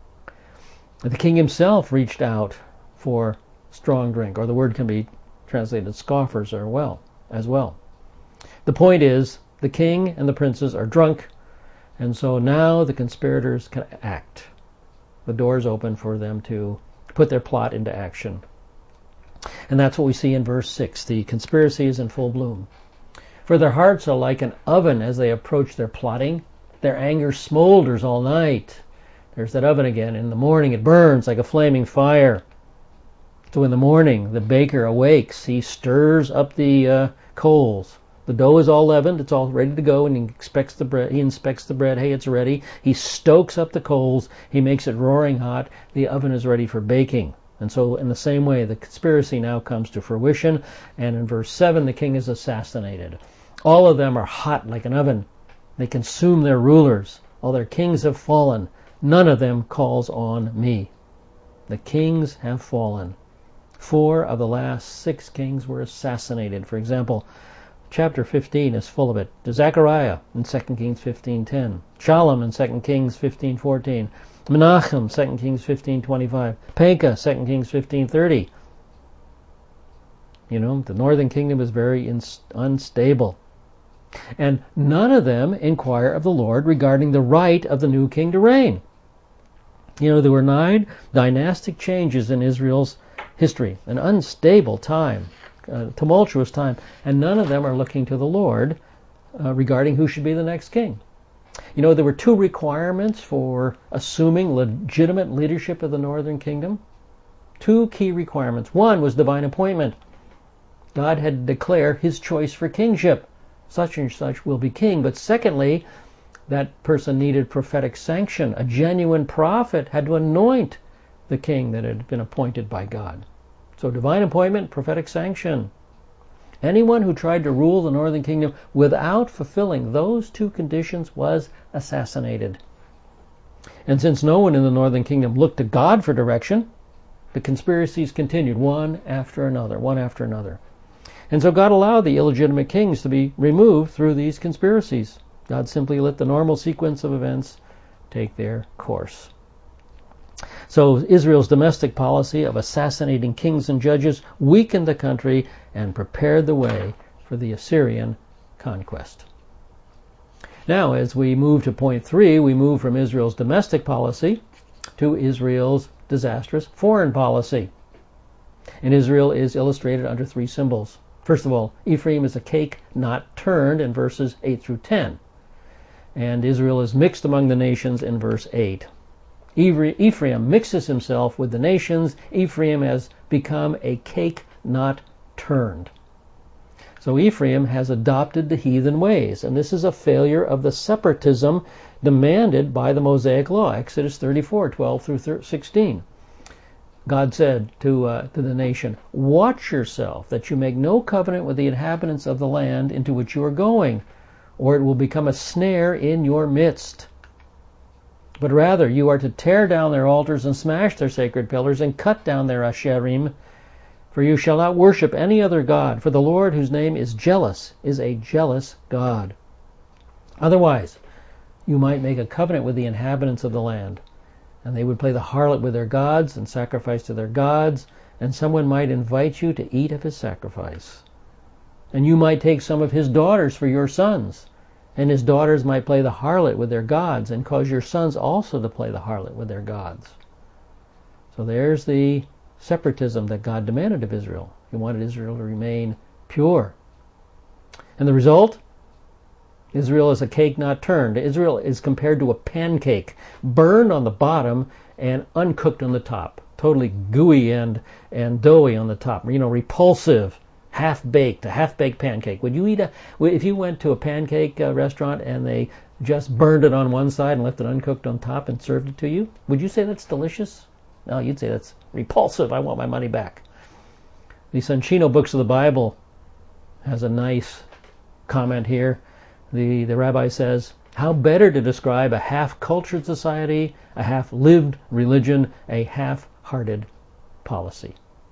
A: The king himself reached out for strong drink, or the word can be translated scoffers as well. As well. The point is, the king and the princes are drunk, and so now the conspirators can act. The door is open for them to put their plot into action. And that's what we see in verse six. The conspiracy is in full bloom. For their hearts are like an oven as they approach their plotting. Their anger smolders all night. There's that oven again. In the morning it burns like a flaming fire. So in the morning the baker awakes. He stirs up the uh, coals. The dough is all leavened. It's all ready to go, and he inspects the bread. He inspects the bread. Hey, it's ready. He stokes up the coals. He makes it roaring hot. The oven is ready for baking. And so in the same way, the conspiracy now comes to fruition. And in verse seven, the king is assassinated. All of them are hot like an oven. They consume their rulers. All their kings have fallen. None of them calls on me. The kings have fallen. Four of the last six kings were assassinated. For example, chapter fifteen is full of it. Zechariah in Second Kings fifteen ten. Shallum in Second Kings fifteen fourteen. Menachem, Second Kings fifteen twenty-five. Pekah, Second Kings fifteen thirty. You know, the northern kingdom is very inst- unstable. And none of them inquire of the Lord regarding the right of the new king to reign. You know, there were nine dynastic changes in Israel's history, an unstable time, a tumultuous time, and none of them are looking to the Lord uh, regarding who should be the next king. You know, there were two requirements for assuming legitimate leadership of the northern kingdom. Two key requirements. One was divine appointment. God had declared his choice for kingship. Such and such will be king. But secondly, that person needed prophetic sanction. A genuine prophet had to anoint the king that had been appointed by God. So divine appointment, prophetic sanction. Anyone who tried to rule the northern kingdom without fulfilling those two conditions was assassinated. And since no one in the northern kingdom looked to God for direction, the conspiracies continued one after another, one after another. And so God allowed the illegitimate kings to be removed through these conspiracies. God simply let the normal sequence of events take their course. So Israel's domestic policy of assassinating kings and judges weakened the country and prepared the way for the Assyrian conquest. Now, as we move to point three, we move from Israel's domestic policy to Israel's disastrous foreign policy. And Israel is illustrated under three symbols. First of all, Ephraim is a cake not turned in verses eight through ten. And Israel is mixed among the nations in verse eight. Ephraim mixes himself with the nations. Ephraim has become a cake not turned. So Ephraim has adopted the heathen ways, and this is a failure of the separatism demanded by the Mosaic Law, Exodus thirty-four, twelve through sixteen. God said to, uh, to the nation, "Watch yourself that you make no covenant with the inhabitants of the land into which you are going, or it will become a snare in your midst. But rather you are to tear down their altars and smash their sacred pillars and cut down their asherim. For you shall not worship any other god, for the Lord, whose name is jealous, is a jealous God. Otherwise, you might make a covenant with the inhabitants of the land, and they would play the harlot with their gods and sacrifice to their gods, and someone might invite you to eat of his sacrifice. And you might take some of his daughters for your sons, and his daughters might play the harlot with their gods, and cause your sons also to play the harlot with their gods. So there's the separatism that God demanded of Israel. He wanted Israel to remain pure. And the result? Israel is a cake not turned. Israel is compared to a pancake, burned on the bottom and uncooked on the top. Totally gooey and, and doughy on the top. You know, repulsive, half-baked, a half-baked pancake. Would you eat a, if you went to a pancake uh, restaurant and they just burned it on one side and left it uncooked on top and served it to you, would you say that's delicious? No, you'd say that's repulsive. I want my money back. The Soncino Books of the Bible has a nice comment here. The, the rabbi says, how better to describe a half-cultured society, a half-lived religion, a half-hearted policy.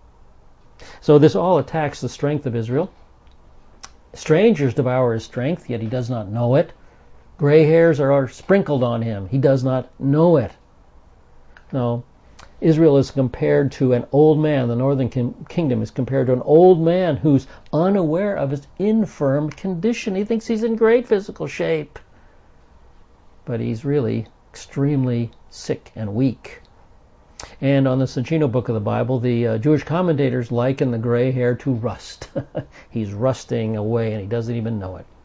A: So this all attacks the strength of Israel. Strangers devour his strength, yet he does not know it. Gray hairs are sprinkled on him. He does not know it. No, Israel is compared to an old man. The northern kingdom is compared to an old man who's unaware of his infirm condition. He thinks he's in great physical shape, but he's really extremely sick and weak. And on the Soncino Book of the Bible, the uh, Jewish commentators liken the gray hair to rust. He's rusting away and he doesn't even know it.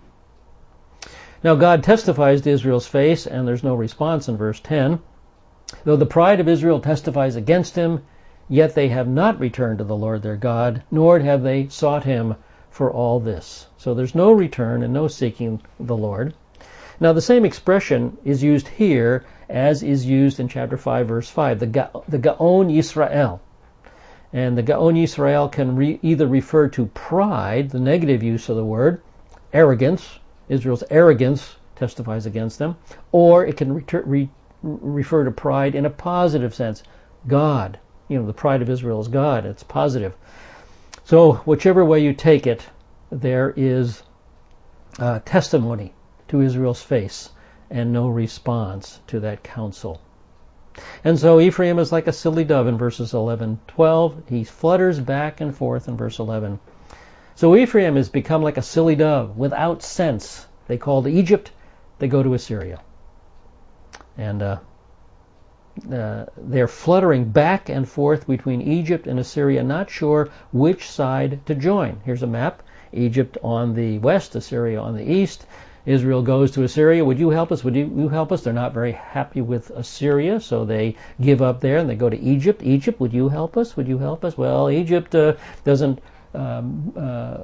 A: Now God testifies to Israel's face, and there's no response in verse ten. Though the pride of Israel testifies against him, yet they have not returned to the Lord their God, nor have they sought him for all this. So there's no return and no seeking the Lord. Now the same expression is used here as is used in chapter five, verse five, the, Ga- the Gaon Yisrael. And the Gaon Yisrael can re- either refer to pride, the negative use of the word, arrogance, Israel's arrogance testifies against them, or it can retur- re- refer to pride in a positive sense. God, you know, the pride of Israel is God. It's positive. So whichever way you take it, there is uh, testimony to Israel's face and no response to that counsel. And so Ephraim is like a silly dove in verses eleven, twelve. He flutters back and forth in verse eleven. So Ephraim has become like a silly dove without sense. They call to Egypt, they go to Assyria. And uh, uh, they're fluttering back and forth between Egypt and Assyria, not sure which side to join. Here's a map. Egypt on the west, Assyria on the east. Israel goes to Assyria. Would you help us? Would you, you help us? They're not very happy with Assyria, so they give up there and they go to Egypt. Egypt, would you help us? Would you help us? Well, Egypt uh, doesn't um, uh,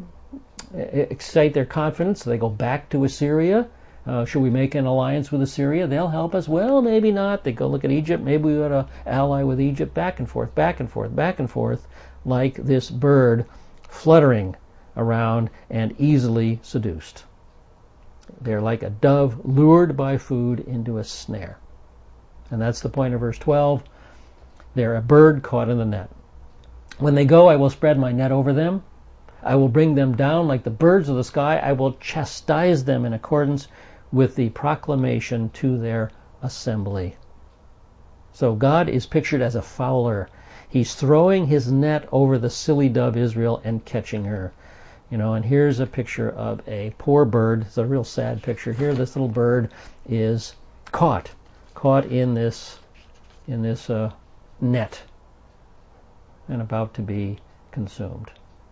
A: excite their confidence, so they go back to Assyria. Uh, should we make an alliance with Assyria? They'll help us. Well, maybe not. They go look at Egypt. Maybe we ought to ally with Egypt. Back and forth, back and forth, back and forth, like this bird fluttering around and easily seduced. They're like a dove lured by food into a snare. And that's the point of verse twelve. They're a bird caught in the net. When they go, I will spread my net over them. I will bring them down like the birds of the sky. I will chastise them in accordance with the proclamation to their assembly. So God is pictured as a fowler. He's throwing his net over the silly dove Israel and catching her. You know, and here's a picture of a poor bird. It's a real sad picture. Here, this little bird is caught, caught in this, in this uh, net, and about to be consumed.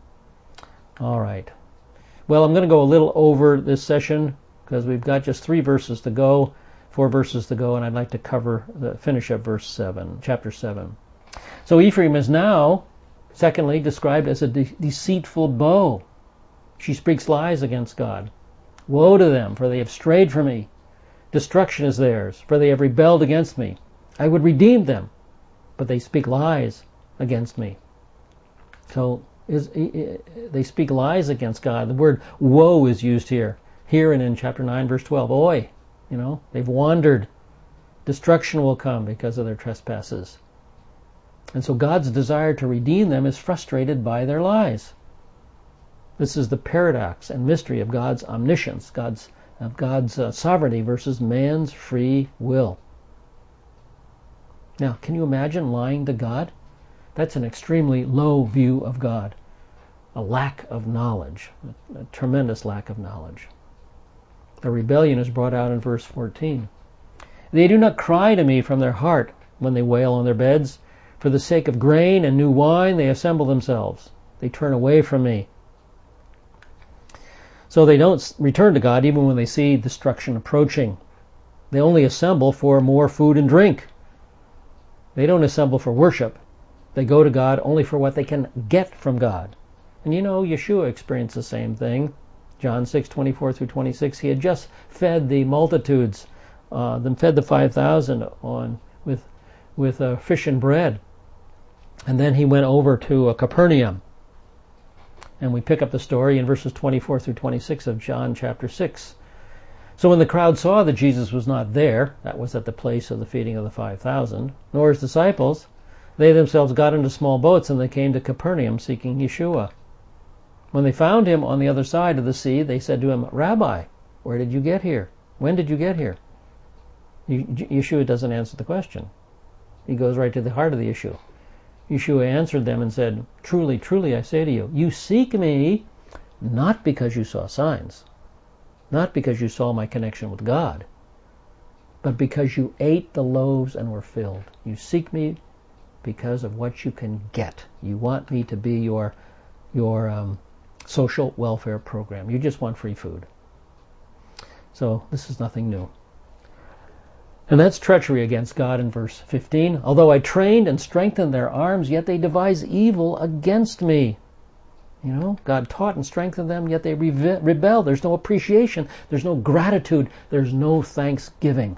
A: All right. Well, I'm going to go a little over this session because we've got just three verses to go, four verses to go, and I'd like to cover the finish up verse seven, chapter seven. So Ephraim is now, secondly, described as a de- deceitful bow. She speaks lies against God. Woe to them, for they have strayed from me. Destruction is theirs, for they have rebelled against me. I would redeem them, but they speak lies against me. So is, they speak lies against God. The word woe is used here, here and in chapter nine, verse twelve. Oi, you know, they've wandered. Destruction will come because of their trespasses. And so God's desire to redeem them is frustrated by their lies. This is the paradox and mystery of God's omniscience, God's, of God's uh, sovereignty versus man's free will. Now, can you imagine lying to God? That's an extremely low view of God. A lack of knowledge, a, a tremendous lack of knowledge. The rebellion is brought out in verse fourteen. They do not cry to me from their heart when they wail on their beds. For the sake of grain and new wine, they assemble themselves. They turn away from me. So they don't return to God even when they see destruction approaching. They only assemble for more food and drink. They don't assemble for worship. They go to God only for what they can get from God. And you know, Yeshua experienced the same thing. John six, twenty-four through twenty-six, he had just fed the multitudes, uh, then fed the five thousand on with with uh, fish and bread. And then he went over to uh, Capernaum. And we pick up the story in verses twenty-four through twenty-six of John chapter six. So when the crowd saw that Jesus was not there, that was at the place of the feeding of the five thousand, nor his disciples, they themselves got into small boats and they came to Capernaum seeking Yeshua. When they found him on the other side of the sea, they said to him, Rabbi, where did you get here? When did you get here? Yeshua doesn't answer the question. He goes right to the heart of the issue. Yeshua answered them and said, Truly, truly, I say to you, you seek me not because you saw signs, not because you saw my connection with God, but because you ate the loaves and were filled. You seek me because of what you can get. You want me to be your your um, social welfare program. You just want free food. So this is nothing new. And that's treachery against God in verse fifteen. Although I trained and strengthened their arms, yet they devise evil against me. You know, God taught and strengthened them, yet they rebel. There's no appreciation. There's no gratitude. There's no thanksgiving.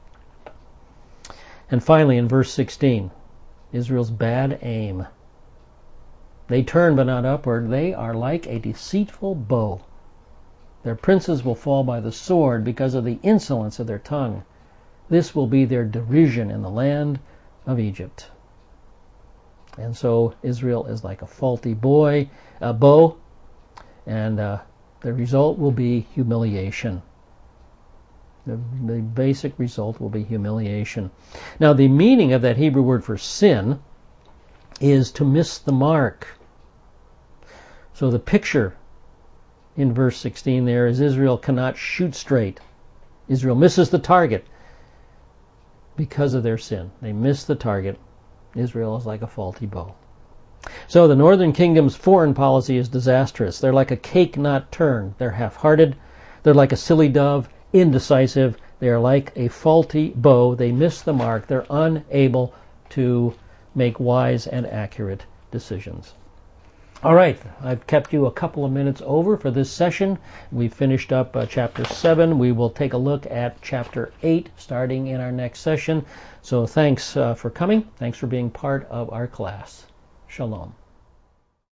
A: And finally, in verse sixteen, Israel's bad aim. They turn but not upward. They are like a deceitful bow. Their princes will fall by the sword because of the insolence of their tongue. This will be their derision in the land of Egypt. And so Israel is like a faulty boy, a bow, and uh, the result will be humiliation. The, the basic result will be humiliation. Now, the meaning of that Hebrew word for sin is to miss the mark. So the picture in verse sixteen there is Israel cannot shoot straight. Israel misses the target because of their sin. They miss the target. Israel is like a faulty bow. So the northern kingdom's foreign policy is disastrous. They're like a cake not turned. They're half-hearted. They're like a silly dove, indecisive. They are like a faulty bow. They miss the mark. They're unable to make wise and accurate decisions. All right, I've kept you a couple of minutes over for this session. We finished up uh, chapter seven. We will take a look at chapter eight starting in our next session. So thanks uh, for coming. Thanks for being part of our class. Shalom.